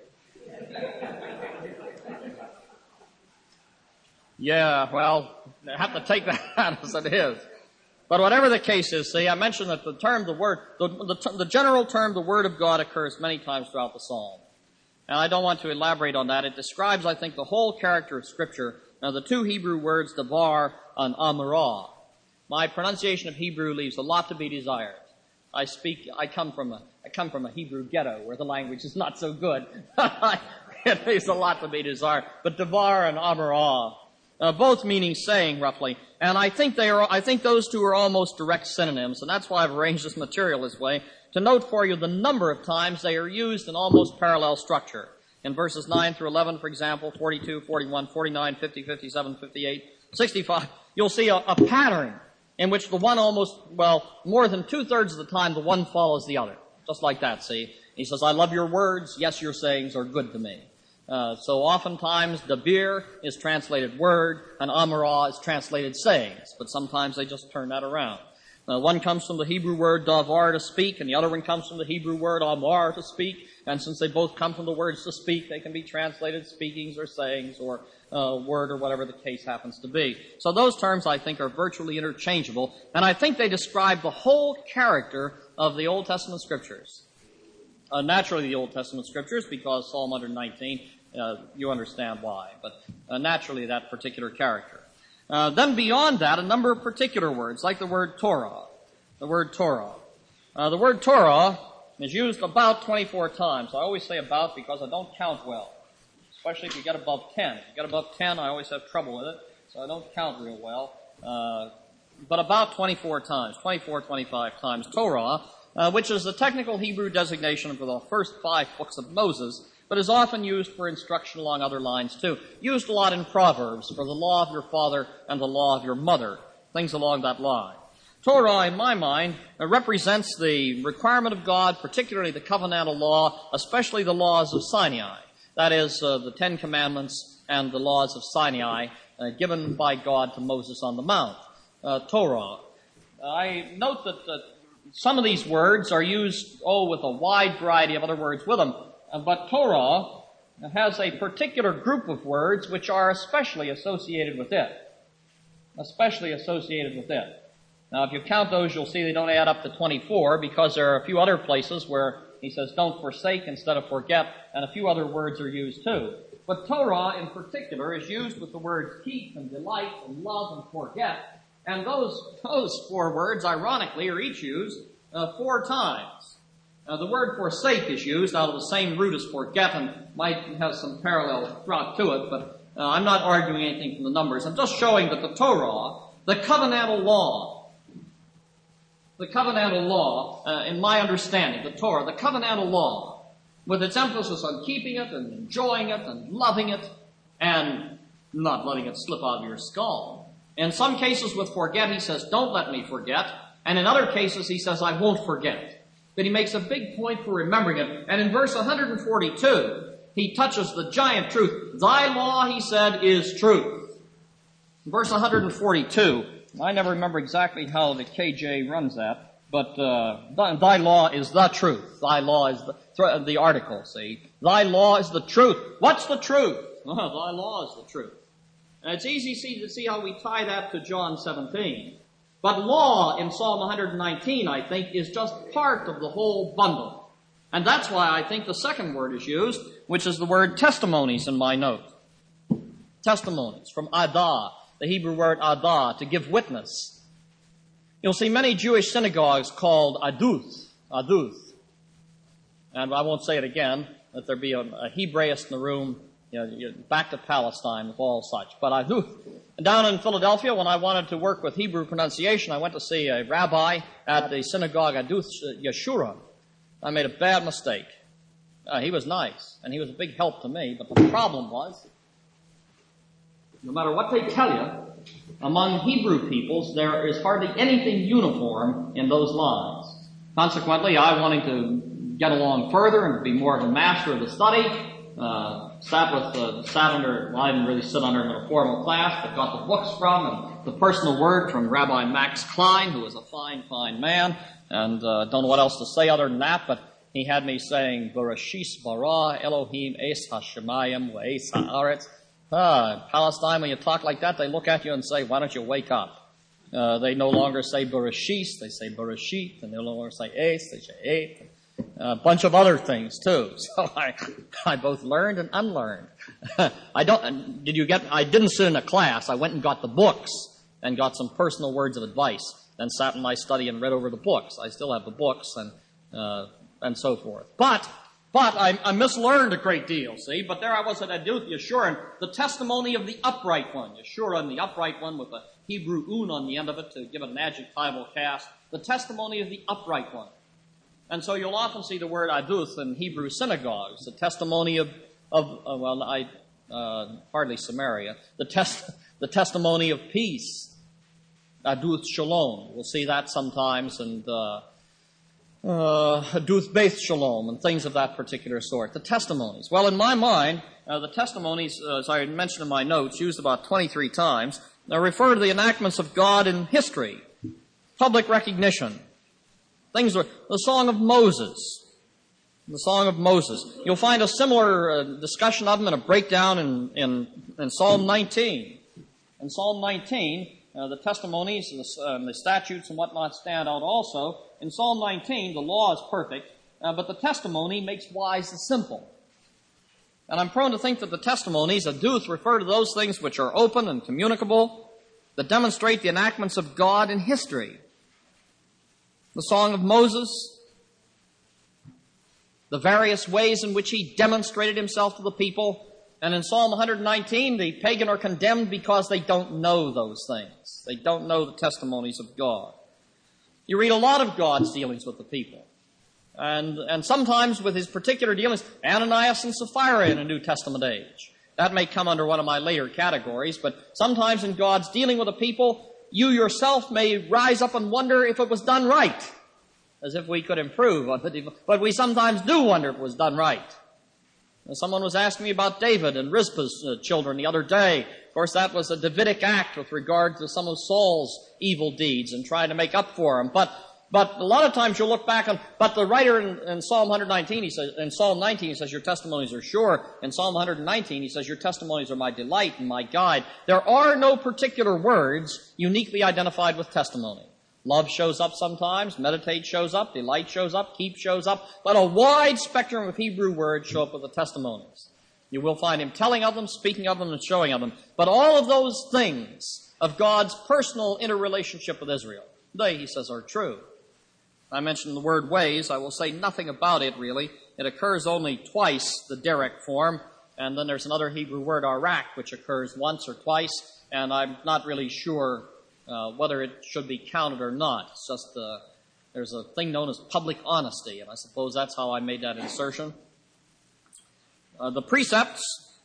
Yeah, well, I have to take that as it is. But whatever the case is, see, I mentioned that the term, the word, the, the, the general term, the Word of God, occurs many times throughout the Psalm. And I don't want to elaborate on that. It describes, I think, the whole character of Scripture. Now, the two Hebrew words, davar and amarah. My pronunciation of Hebrew leaves a lot to be desired. I speak, I come from a, I come from a Hebrew ghetto where the language is not so good. It leaves a lot to be desired. But davar and amarah, Uh, both meaning saying, roughly. And I think they are, I think those two are almost direct synonyms, and that's why I've arranged this material this way, to note for you the number of times they are used in almost parallel structure. In verses nine through eleven, for example, forty-two, forty-one, forty-nine, fifty, fifty-seven, fifty-eight, sixty-five, you'll see a, a pattern in which the one almost, well, more than two-thirds of the time, the one follows the other. Just like that, see? He says, I love your words, yes, your sayings are good to me. Uh, so oftentimes, dabir is translated word, and amarah is translated sayings, but sometimes they just turn that around. Uh, one comes from the Hebrew word davar, to speak, and the other one comes from the Hebrew word amar, to speak, and since they both come from the words to speak, they can be translated speakings or sayings or uh, word or whatever the case happens to be. So those terms, I think, are virtually interchangeable, and I think they describe the whole character of the Old Testament Scriptures. Uh, naturally, the Old Testament Scriptures, because Psalm one nineteen, Uh, you understand why, but uh, naturally that particular character. Uh, then beyond that, a number of particular words, like the word Torah. The word Torah. Uh, the word Torah is used about twenty-four times. I always say about because I don't count well, especially if you get above ten. If you get above ten, I always have trouble with it, so I don't count real well. Uh, but about twenty-four times, twenty-four, twenty-five times Torah, uh, which is the technical Hebrew designation for the first five books of Moses, but is often used for instruction along other lines too. Used a lot in Proverbs for the law of your father and the law of your mother, things along that line. Torah, in my mind, represents the requirement of God, particularly the covenantal law, especially the laws of Sinai. That is, uh, the Ten Commandments and the laws of Sinai uh, given by God to Moses on the Mount. Uh, Torah. I note that uh, some of these words are used, oh, with a wide variety of other words with them. But Torah has a particular group of words which are especially associated with it. Especially associated with it. Now, if you count those, you'll see they don't add up to twenty-four because there are a few other places where he says don't forsake instead of forget, and a few other words are used too. But Torah in particular is used with the words keep and delight and love and forget. And those, those four words, ironically, are each used uh, four times. Uh, the word forsake is used out of the same root as forget and might have some parallel throughout to it, but uh, I'm not arguing anything from the numbers. I'm just showing that the Torah, the covenantal law, the covenantal law, uh, in my understanding, the Torah, the covenantal law, with its emphasis on keeping it and enjoying it and loving it and not letting it slip out of your skull. In some cases with forget, he says, don't let me forget. And in other cases, he says, I won't forget. But he makes a big point for remembering it. And in verse one forty-two, he touches the giant truth. Thy law, he said, is truth. In verse one forty-two, I never remember exactly how the K J runs that, but uh, thy, thy law is the truth. Thy law is the, th- the article, see. Thy law is the truth. What's the truth? Well, thy law is the truth. And it's easy see, to see how we tie that to John seventeen. But law in Psalm one nineteen, I think, is just part of the whole bundle. And that's why I think the second word is used, which is the word testimonies in my note. Testimonies, from adah, the Hebrew word adah, to give witness. You'll see many Jewish synagogues called aduth, aduth. And I won't say it again, that there be a, a Hebraist in the room, you know, back to Palestine with all such. But aduth. Down in Philadelphia, when I wanted to work with Hebrew pronunciation, I went to see a rabbi at the synagogue Aduth Yeshurun. I made a bad mistake. Uh, he was nice, and he was a big help to me, but the problem was, no matter what they tell you, among Hebrew peoples, there is hardly anything uniform in those lines. Consequently, I wanted to get along further and be more of a master of the study, uh, sat with, uh, sat under, well, I didn't really sit under him in a formal class, but got the books from, and the personal word from Rabbi Max Klein, who was a fine, fine man, and, uh, don't know what else to say other than that, but he had me saying, Bereshis bara Elohim es hashemayim wa es haaretz. Ah, in Palestine, when you talk like that, they look at you and say, why don't you wake up? Uh, they no longer say Bereshis, they say Bereshit, and they no longer say es, they say et. A bunch of other things too. So I, I both learned and unlearned. I don't, did you get, I didn't sit in a class. I went and got the books and got some personal words of advice. Then sat in my study and read over the books. I still have the books and, uh, and so forth. But, but I, I mislearned a great deal, see? But there I was at Aduth Yeshurun, the testimony of the upright one. Yeshurun, the upright one with a Hebrew un on the end of it to give it an adjectival cast. The testimony of the upright one. And so you'll often see the word aduth in Hebrew synagogues, the testimony of, of uh, well, I, uh, hardly Samaria, the test, the testimony of peace, aduth shalom. We'll see that sometimes, and, uh, uh, aduth beth shalom, and things of that particular sort. The testimonies. Well, in my mind, uh, the testimonies, uh, as I mentioned in my notes, used about twenty-three times, uh, refer to the enactments of God in history, public recognition. Things are, the Song of Moses. The Song of Moses. You'll find a similar uh, discussion of them and a breakdown in, in, in Psalm nineteen. In Psalm nineteen, uh, the testimonies and the, uh, the statutes and whatnot stand out also. In Psalm nineteen, the law is perfect, uh, but the testimony makes wise the simple. And I'm prone to think that the testimonies, aduth, refer to those things which are open and communicable, that demonstrate the enactments of God in history. The Song of Moses, the various ways in which he demonstrated himself to the people. And in Psalm one nineteen, the pagan are condemned because they don't know those things. They don't know the testimonies of God. You read a lot of God's dealings with the people. And, and sometimes with his particular dealings, Ananias and Sapphira in a New Testament age. That may come under one of my later categories, but sometimes in God's dealing with the people, you yourself may rise up and wonder if it was done right, as if we could improve on it. But we sometimes do wonder if it was done right. Someone was asking me about David and Rizpah's uh, children the other day. Of course, that was a Davidic act with regard to some of Saul's evil deeds and trying to make up for them. But but a lot of times you'll look back on, but the writer in, in Psalm one nineteen, he says, in Psalm nineteen, he says, your testimonies are sure. In Psalm one nineteen, he says, your testimonies are my delight and my guide. There are no particular words uniquely identified with testimony. Love shows up sometimes, meditate shows up, delight shows up, keep shows up, but a wide spectrum of Hebrew words show up with the testimonies. You will find him telling of them, speaking of them, and showing of them. But all of those things of God's personal interrelationship with Israel, they, he says, are true. I mentioned the word ways. I will say nothing about it, really. It occurs only twice, the derek form, and then there's another Hebrew word, arak, which occurs once or twice, and I'm not really sure uh, whether it should be counted or not. It's just uh, there's a thing known as public honesty, and I suppose that's how I made that insertion. Uh, the precepts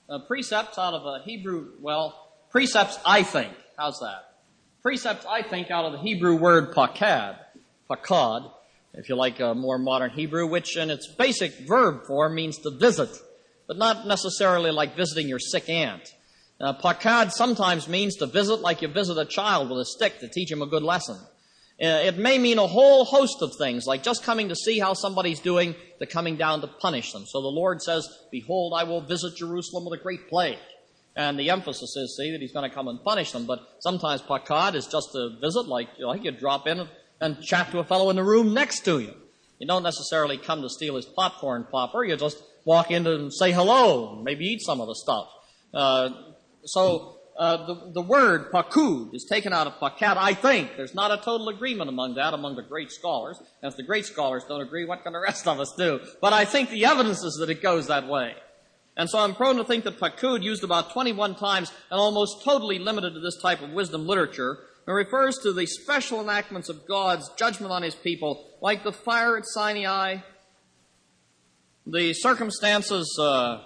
Uh, precepts out of a Hebrew, well, precepts I think. How's that? Precepts I think out of the Hebrew word pakad, pakad, if you like a more modern Hebrew, which in its basic verb form means to visit, but not necessarily like visiting your sick aunt. Uh, pakad sometimes means to visit like you visit a child with a stick to teach him a good lesson. Uh, it may mean a whole host of things, like just coming to see how somebody's doing, to coming down to punish them. So the Lord says, behold, I will visit Jerusalem with a great plague. And the emphasis is, see, that he's going to come and punish them. But sometimes pakad is just a visit, like, you know, like you drop in and chat to a fellow in the room next to you. You don't necessarily come to steal his popcorn popper. You just walk in and say hello, maybe eat some of the stuff. Uh, so uh, the, the word pakud is taken out of pakad, I think. There's not a total agreement among that, among the great scholars. And if the great scholars don't agree, what can the rest of us do? But I think the evidence is that it goes that way. And so I'm prone to think that pakud, used about twenty-one times and almost totally limited to this type of wisdom literature, and refers to the special enactments of God's judgment on his people, like the fire at Sinai, the circumstances, uh,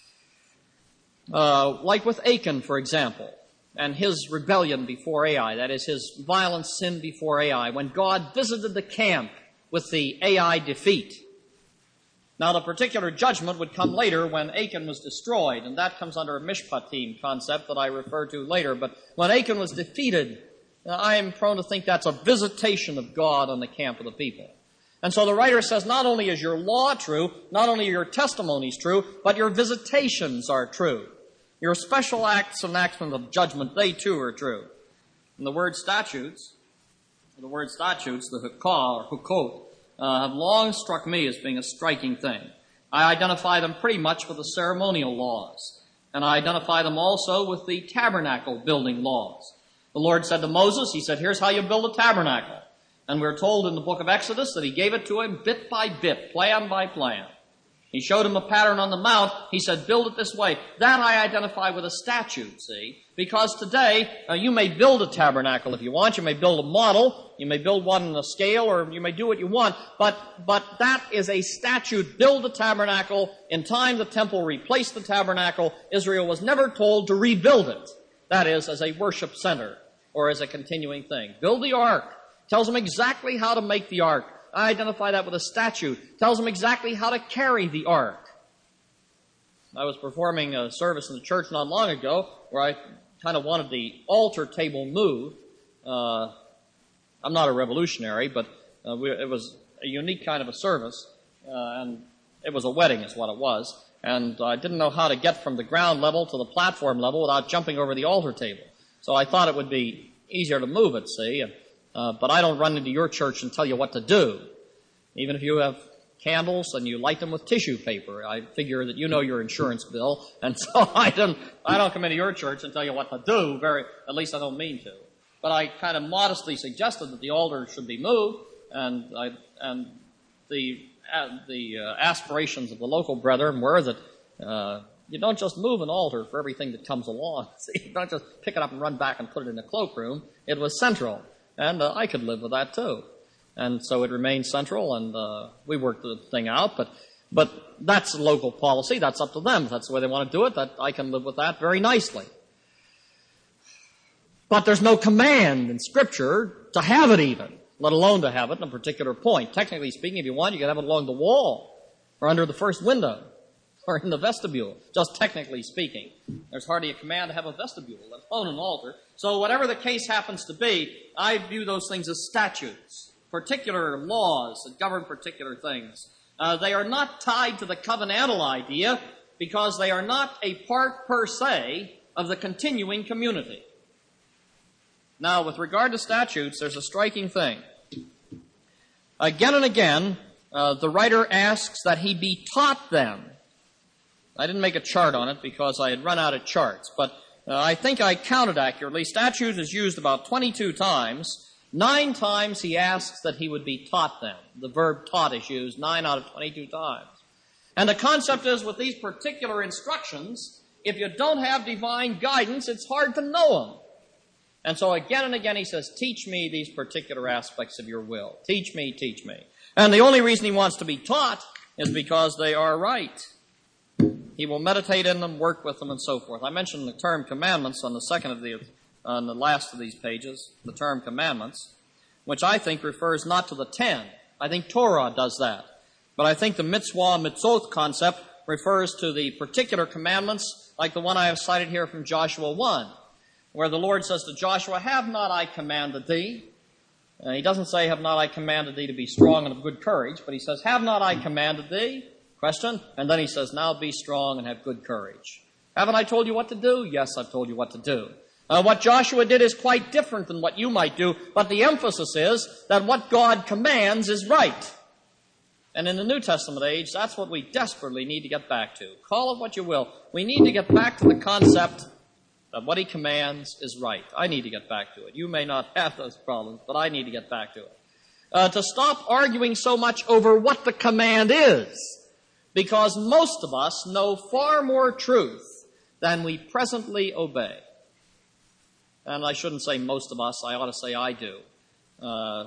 uh, like with Achan, for example, and his rebellion before Ai, that is, his violent sin before Ai, when God visited the camp with the Ai defeat. Now, the particular judgment would come later when Achan was destroyed, and that comes under a mishpatim concept that I refer to later. But when Achan was defeated, I am prone to think that's a visitation of God on the camp of the people. And so the writer says, not only is your law true, not only are your testimonies true, but your visitations are true. Your special acts and enactment of judgment, they too are true. And the word statutes, the word statutes, the hukah or hukot, uh, have long struck me as being a striking thing. I identify them pretty much with the ceremonial laws. And I identify them also with the tabernacle building laws. The Lord said to Moses, he said, here's how you build a tabernacle. And we're told in the book of Exodus that he gave it to him bit by bit, plan by plan. He showed him a pattern on the mount. He said, build it this way. That I identify with a statute, see? Because today, uh, you may build a tabernacle if you want. You may build a model. You may build one on a scale, or you may do what you want. But, but that is a statute. Build a tabernacle. In time, the temple replaced the tabernacle. Israel was never told to rebuild it. That is, as a worship center or as a continuing thing. Build the ark. Tells them exactly how to make the ark. I identify that with a statute. Tells them exactly how to carry the ark. I was performing a service in the church not long ago where I kind of wanted the altar table moved. Uh, I'm not a revolutionary, but uh, we, it was a unique kind of a service, uh, and it was a wedding is what it was. And I didn't know how to get from the ground level to the platform level without jumping over the altar table. So I thought it would be easier to move it, see? Uh, but I don't run into your church and tell you what to do. Even if you have candles and you light them with tissue paper, I figure that you know your insurance bill, and so I don't, I don't come into your church and tell you what to do, very, at least I don't mean to. But I kind of modestly suggested that the altar should be moved, and I, and the, uh, the uh, aspirations of the local brethren were that, uh, you don't just move an altar for everything that comes along. See, you don't just pick it up and run back and put it in the cloakroom. It was central. And uh, I could live with that too. And so it remained central, and uh, we worked the thing out. But but that's local policy. That's up to them. If that's the way they want to do it, that I can live with that very nicely. But there's no command in Scripture to have it even, let alone to have it in a particular point. Technically speaking, if you want, you can have it along the wall or under the first window or in the vestibule, just technically speaking. There's hardly a command to have a vestibule, let alone an altar. So whatever the case happens to be, I view those things as statutes, particular laws that govern particular things. Uh, they are not tied to the covenantal idea because they are not a part per se of the continuing community. Now, with regard to statutes, there's a striking thing. Again and again, uh, the writer asks that he be taught them. I didn't make a chart on it because I had run out of charts, but uh, I think I counted accurately. Statute is used about twenty-two times. Nine times he asks that he would be taught them. The verb taught is used nine out of twenty-two times. And the concept is with these particular instructions, if you don't have divine guidance, it's hard to know them. And so again and again he says, teach me these particular aspects of your will. Teach me, teach me. And the only reason he wants to be taught is because they are right. He will meditate in them, work with them, and so forth. I mentioned the term commandments on the second of the, on the last of these pages, the term commandments, which I think refers not to the ten. I think Torah does that. But I think the mitzvah, mitzvot concept refers to the particular commandments, like the one I have cited here from Joshua one, where the Lord says to Joshua, have not I commanded thee? Uh, he doesn't say, have not I commanded thee to be strong and of good courage, but he says, have not I commanded thee? Question. And then he says, now be strong and have good courage. Haven't I told you what to do? Yes, I've told you what to do. Uh, what Joshua did is quite different than what you might do, but the emphasis is that what God commands is right. And in the New Testament age, that's what we desperately need to get back to. Call it what you will. We need to get back to the concept that what he commands is right. I need to get back to it. You may not have those problems, but I need to get back to it. Uh, to stop arguing so much over what the command is, because most of us know far more truth than we presently obey. And I shouldn't say most of us, I ought to say I do. Uh,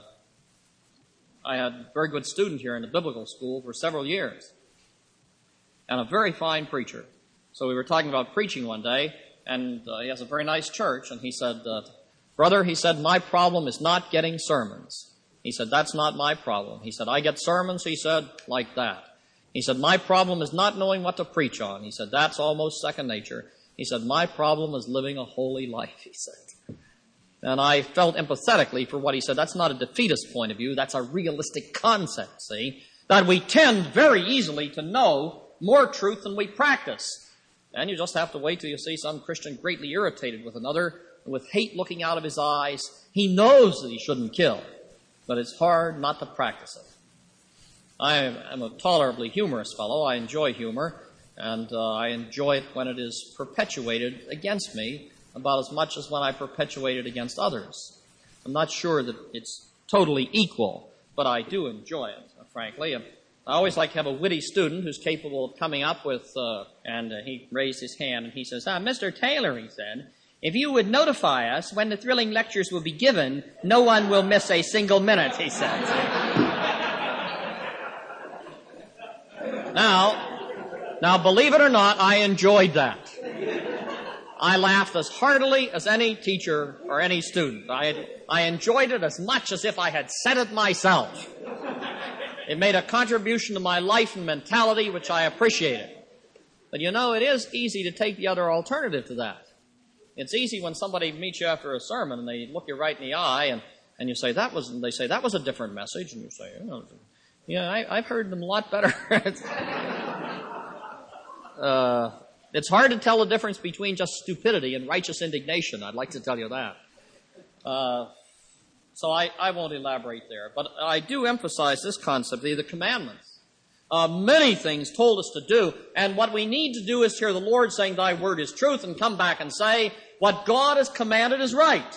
I had a very good student here in the biblical school for several years, and a very fine preacher. So we were talking about preaching one day, and uh, he has a very nice church, and he said, uh, brother, he said, my problem is not getting sermons. He said, that's not my problem. He said, I get sermons, he said, like that. He said, my problem is not knowing what to preach on. He said, that's almost second nature. He said, my problem is living a holy life, he said. And I felt empathetically for what he said. That's not a defeatist point of view. That's a realistic concept, see, that we tend very easily to know more truth than we practice. And you just have to wait till you see some Christian greatly irritated with another, with hate looking out of his eyes. He knows that he shouldn't kill, but it's hard not to practice it. I am a tolerably humorous fellow. I enjoy humor, and uh, I enjoy it when it is perpetuated against me about as much as when I perpetuate it against others. I'm not sure that it's totally equal, but I do enjoy it, frankly. I always like to have a witty student who's capable of coming up with, uh, and uh, he raised his hand and he says, ah, Mister Taylor, he said, if you would notify us when the thrilling lectures will be given, no one will miss a single minute, he said. Now, now, believe it or not, I enjoyed that. I laughed as heartily as any teacher or any student. I, I enjoyed it as much as if I had said it myself. It made a contribution to my life and mentality, which I appreciated. But you know, it is easy to take the other alternative to that. It's easy when somebody meets you after a sermon and they look you right in the eye and, and you say, that was, and they say, that was a different message. And you say, oh, yeah, I, I've heard them a lot better. uh, It's hard to tell the difference between just stupidity and righteous indignation. I'd like to tell you that. Uh, so I, I won't elaborate there. But I do emphasize this concept, the commandments. Uh, many things told us to do, and what we need to do is hear the Lord saying, thy word is truth, and come back and say, what God has commanded is right.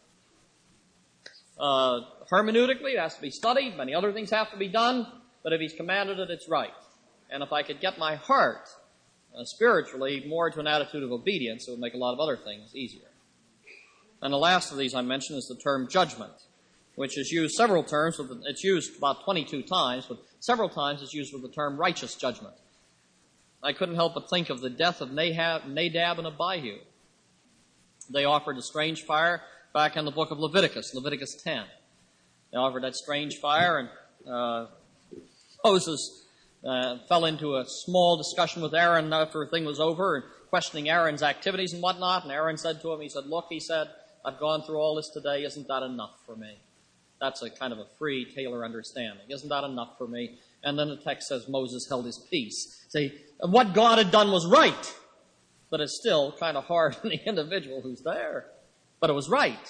Uh, hermeneutically, it has to be studied. Many other things have to be done, but if he's commanded it, it's right. And if I could get my heart Uh, spiritually more to an attitude of obedience, it would make a lot of other things easier. And the last of these I mentioned is the term judgment, which is used several terms. With, it's used about twenty-two times, but several times it's used with the term righteous judgment. I couldn't help but think of the death of Nahab, Nadab and Abihu. They offered a strange fire back in the book of Leviticus, Leviticus ten. They offered that strange fire, and uh, Moses Uh, fell into a small discussion with Aaron after the thing was over, and questioning Aaron's activities and whatnot. And Aaron said to him, he said, look, he said, I've gone through all this today. Isn't that enough for me? That's a kind of a free Taylor understanding. Isn't that enough for me? And then the text says Moses held his peace. See, what God had done was right, but it's still kind of hard on the individual who's there. But it was right.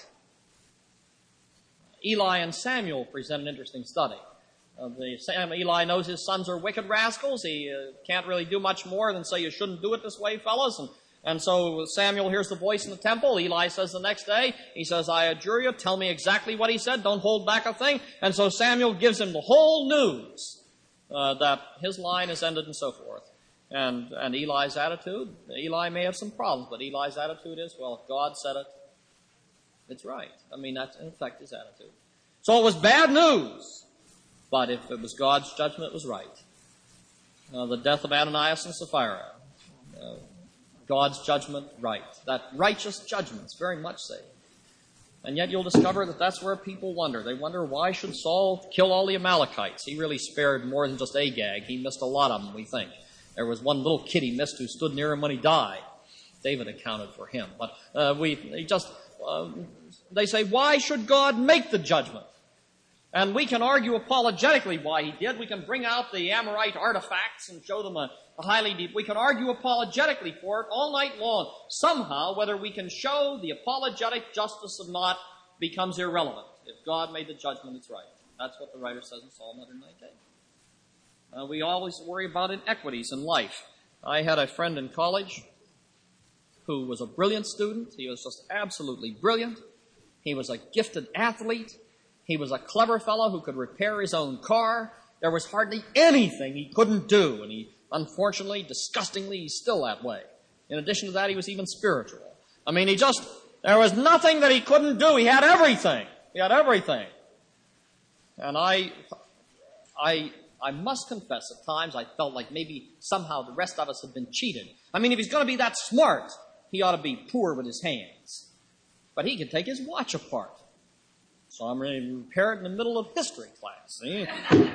Eli and Samuel present an interesting study. Uh, the, Sam, Eli knows his sons are wicked rascals. He uh, can't really do much more than say, you shouldn't do it this way, fellas. And, and so Samuel hears the voice in the temple. Eli says the next day, he says, I adjure you, tell me exactly what he said. Don't hold back a thing. And so Samuel gives him the whole news uh, that his line is ended and so forth. And, and Eli's attitude, Eli may have some problems, but Eli's attitude is, well, if God said it, it's right. I mean, that's in effect his attitude. So it was bad news. But if it was God's judgment, it was right. Uh, the death of Ananias and Sapphira God's judgment right. That righteous judgment's very much so. And yet you'll discover that that's where people wonder. They wonder, why should Saul kill all the Amalekites? He really spared more than just Agag. He missed a lot of them, we think. There was one little kid he missed who stood near him when he died. David accounted for him. But uh, we they just, uh, they say, why should God make the judgment? And we can argue apologetically why he did. We can bring out the Amorite artifacts and show them a, a highly deep. We can argue apologetically for it all night long. Somehow, whether we can show the apologetic justice or not becomes irrelevant. If God made the judgment, it's right. That's what the writer says in Psalm one nineteen. Uh, we always worry about inequities in life. I had a friend in college who was a brilliant student. He was just absolutely brilliant. He was a gifted athlete. He was a clever fellow who could repair his own car. There was hardly anything he couldn't do, and he, unfortunately, disgustingly, he's still that way. In addition to that, he was even spiritual. I mean, he just, there was nothing that he couldn't do. He had everything. He had everything. And I, I, I must confess, at times I felt like maybe somehow the rest of us had been cheated. I mean, if he's going to be that smart, he ought to be poor with his hands. But he could take his watch apart. So I'm ready to repair it in the middle of history class. See?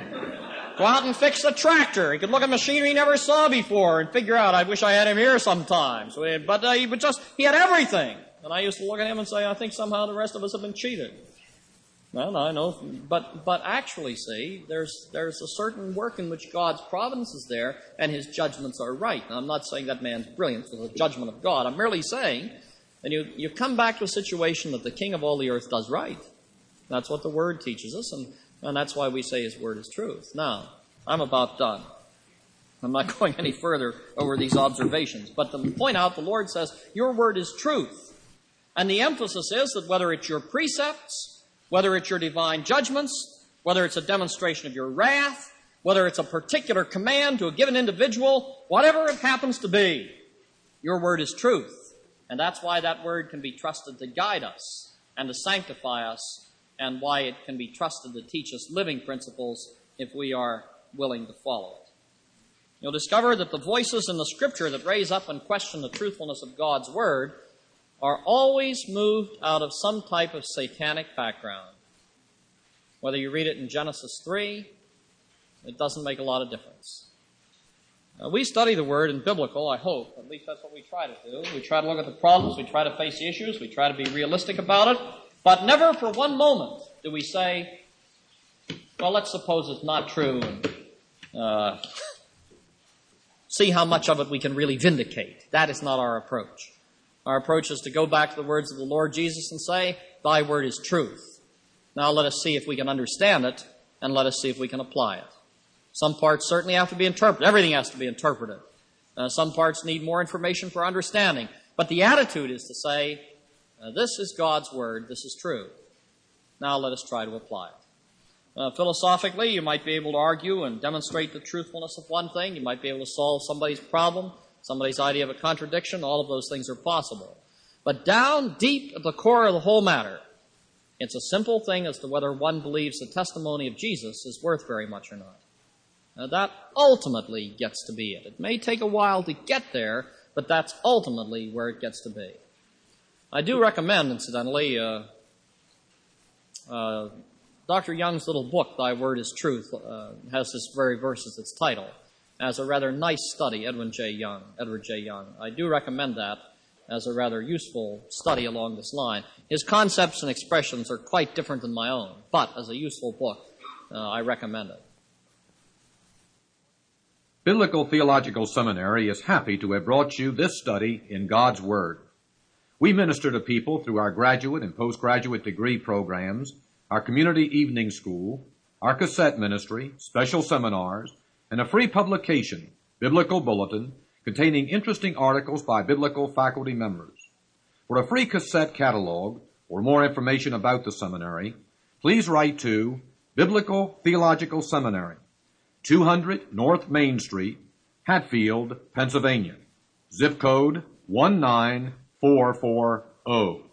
Go out and fix the tractor. He could look at machinery he never saw before and figure out, I wish I had him here sometimes. But uh, he would just, he had everything. And I used to look at him and say, I think somehow the rest of us have been cheated. Well, I know, but but actually, see, there's there's a certain work in which God's providence is there, and his judgments are right. Now, I'm not saying that man's brilliant for the judgment of God. I'm merely saying that you, you come back to a situation that the King of all the earth does right. That's what the Word teaches us, and, and that's why we say his Word is truth. Now, I'm about done. I'm not going any further over these observations, but to point out, the Lord says, your Word is truth. And the emphasis is that whether it's your precepts, whether it's your divine judgments, whether it's a demonstration of your wrath, whether it's a particular command to a given individual, whatever it happens to be, your Word is truth. And that's why that Word can be trusted to guide us and to sanctify us, and why it can be trusted to teach us living principles if we are willing to follow it. You'll discover that the voices in the Scripture that raise up and question the truthfulness of God's Word are always moved out of some type of satanic background. Whether you read it in Genesis three, it doesn't make a lot of difference. Uh, we study the Word in biblical, I hope. At least that's what we try to do. We try to look at the problems, we try to face the issues, we try to be realistic about it, but never for one moment do we say, well, let's suppose it's not true, and uh, see how much of it we can really vindicate. That is not our approach. Our approach is to go back to the words of the Lord Jesus and say, thy word is truth. Now let us see if we can understand it, and let us see if we can apply it. Some parts certainly have to be interpreted. Everything has to be interpreted. Uh, some parts need more information for understanding. But the attitude is to say, uh, this is God's word, this is true. Now let us try to apply it. Uh, philosophically, you might be able to argue and demonstrate the truthfulness of one thing. You might be able to solve somebody's problem, somebody's idea of a contradiction. All of those things are possible. But down deep at the core of the whole matter, it's a simple thing as to whether one believes the testimony of Jesus is worth very much or not. Now, that ultimately gets to be it. It may take a while to get there, but that's ultimately where it gets to be. I do recommend, incidentally, uh, uh, Doctor Young's little book, Thy Word is Truth, uh, has this very verse as its title, as a rather nice study, Edwin J. Young, Edward J. Young. I do recommend that as a rather useful study along this line. His concepts and expressions are quite different than my own, but as a useful book, uh, I recommend it. Biblical Theological Seminary is happy to have brought you this study in God's Word. We minister to people through our graduate and postgraduate degree programs, our community evening school, our cassette ministry, special seminars, and a free publication, Biblical Bulletin, containing interesting articles by biblical faculty members. For a free cassette catalog or more information about the seminary, please write to Biblical Theological Seminary, two hundred North Main Street, Hatfield, Pennsylvania. Zip code one nine four four zero.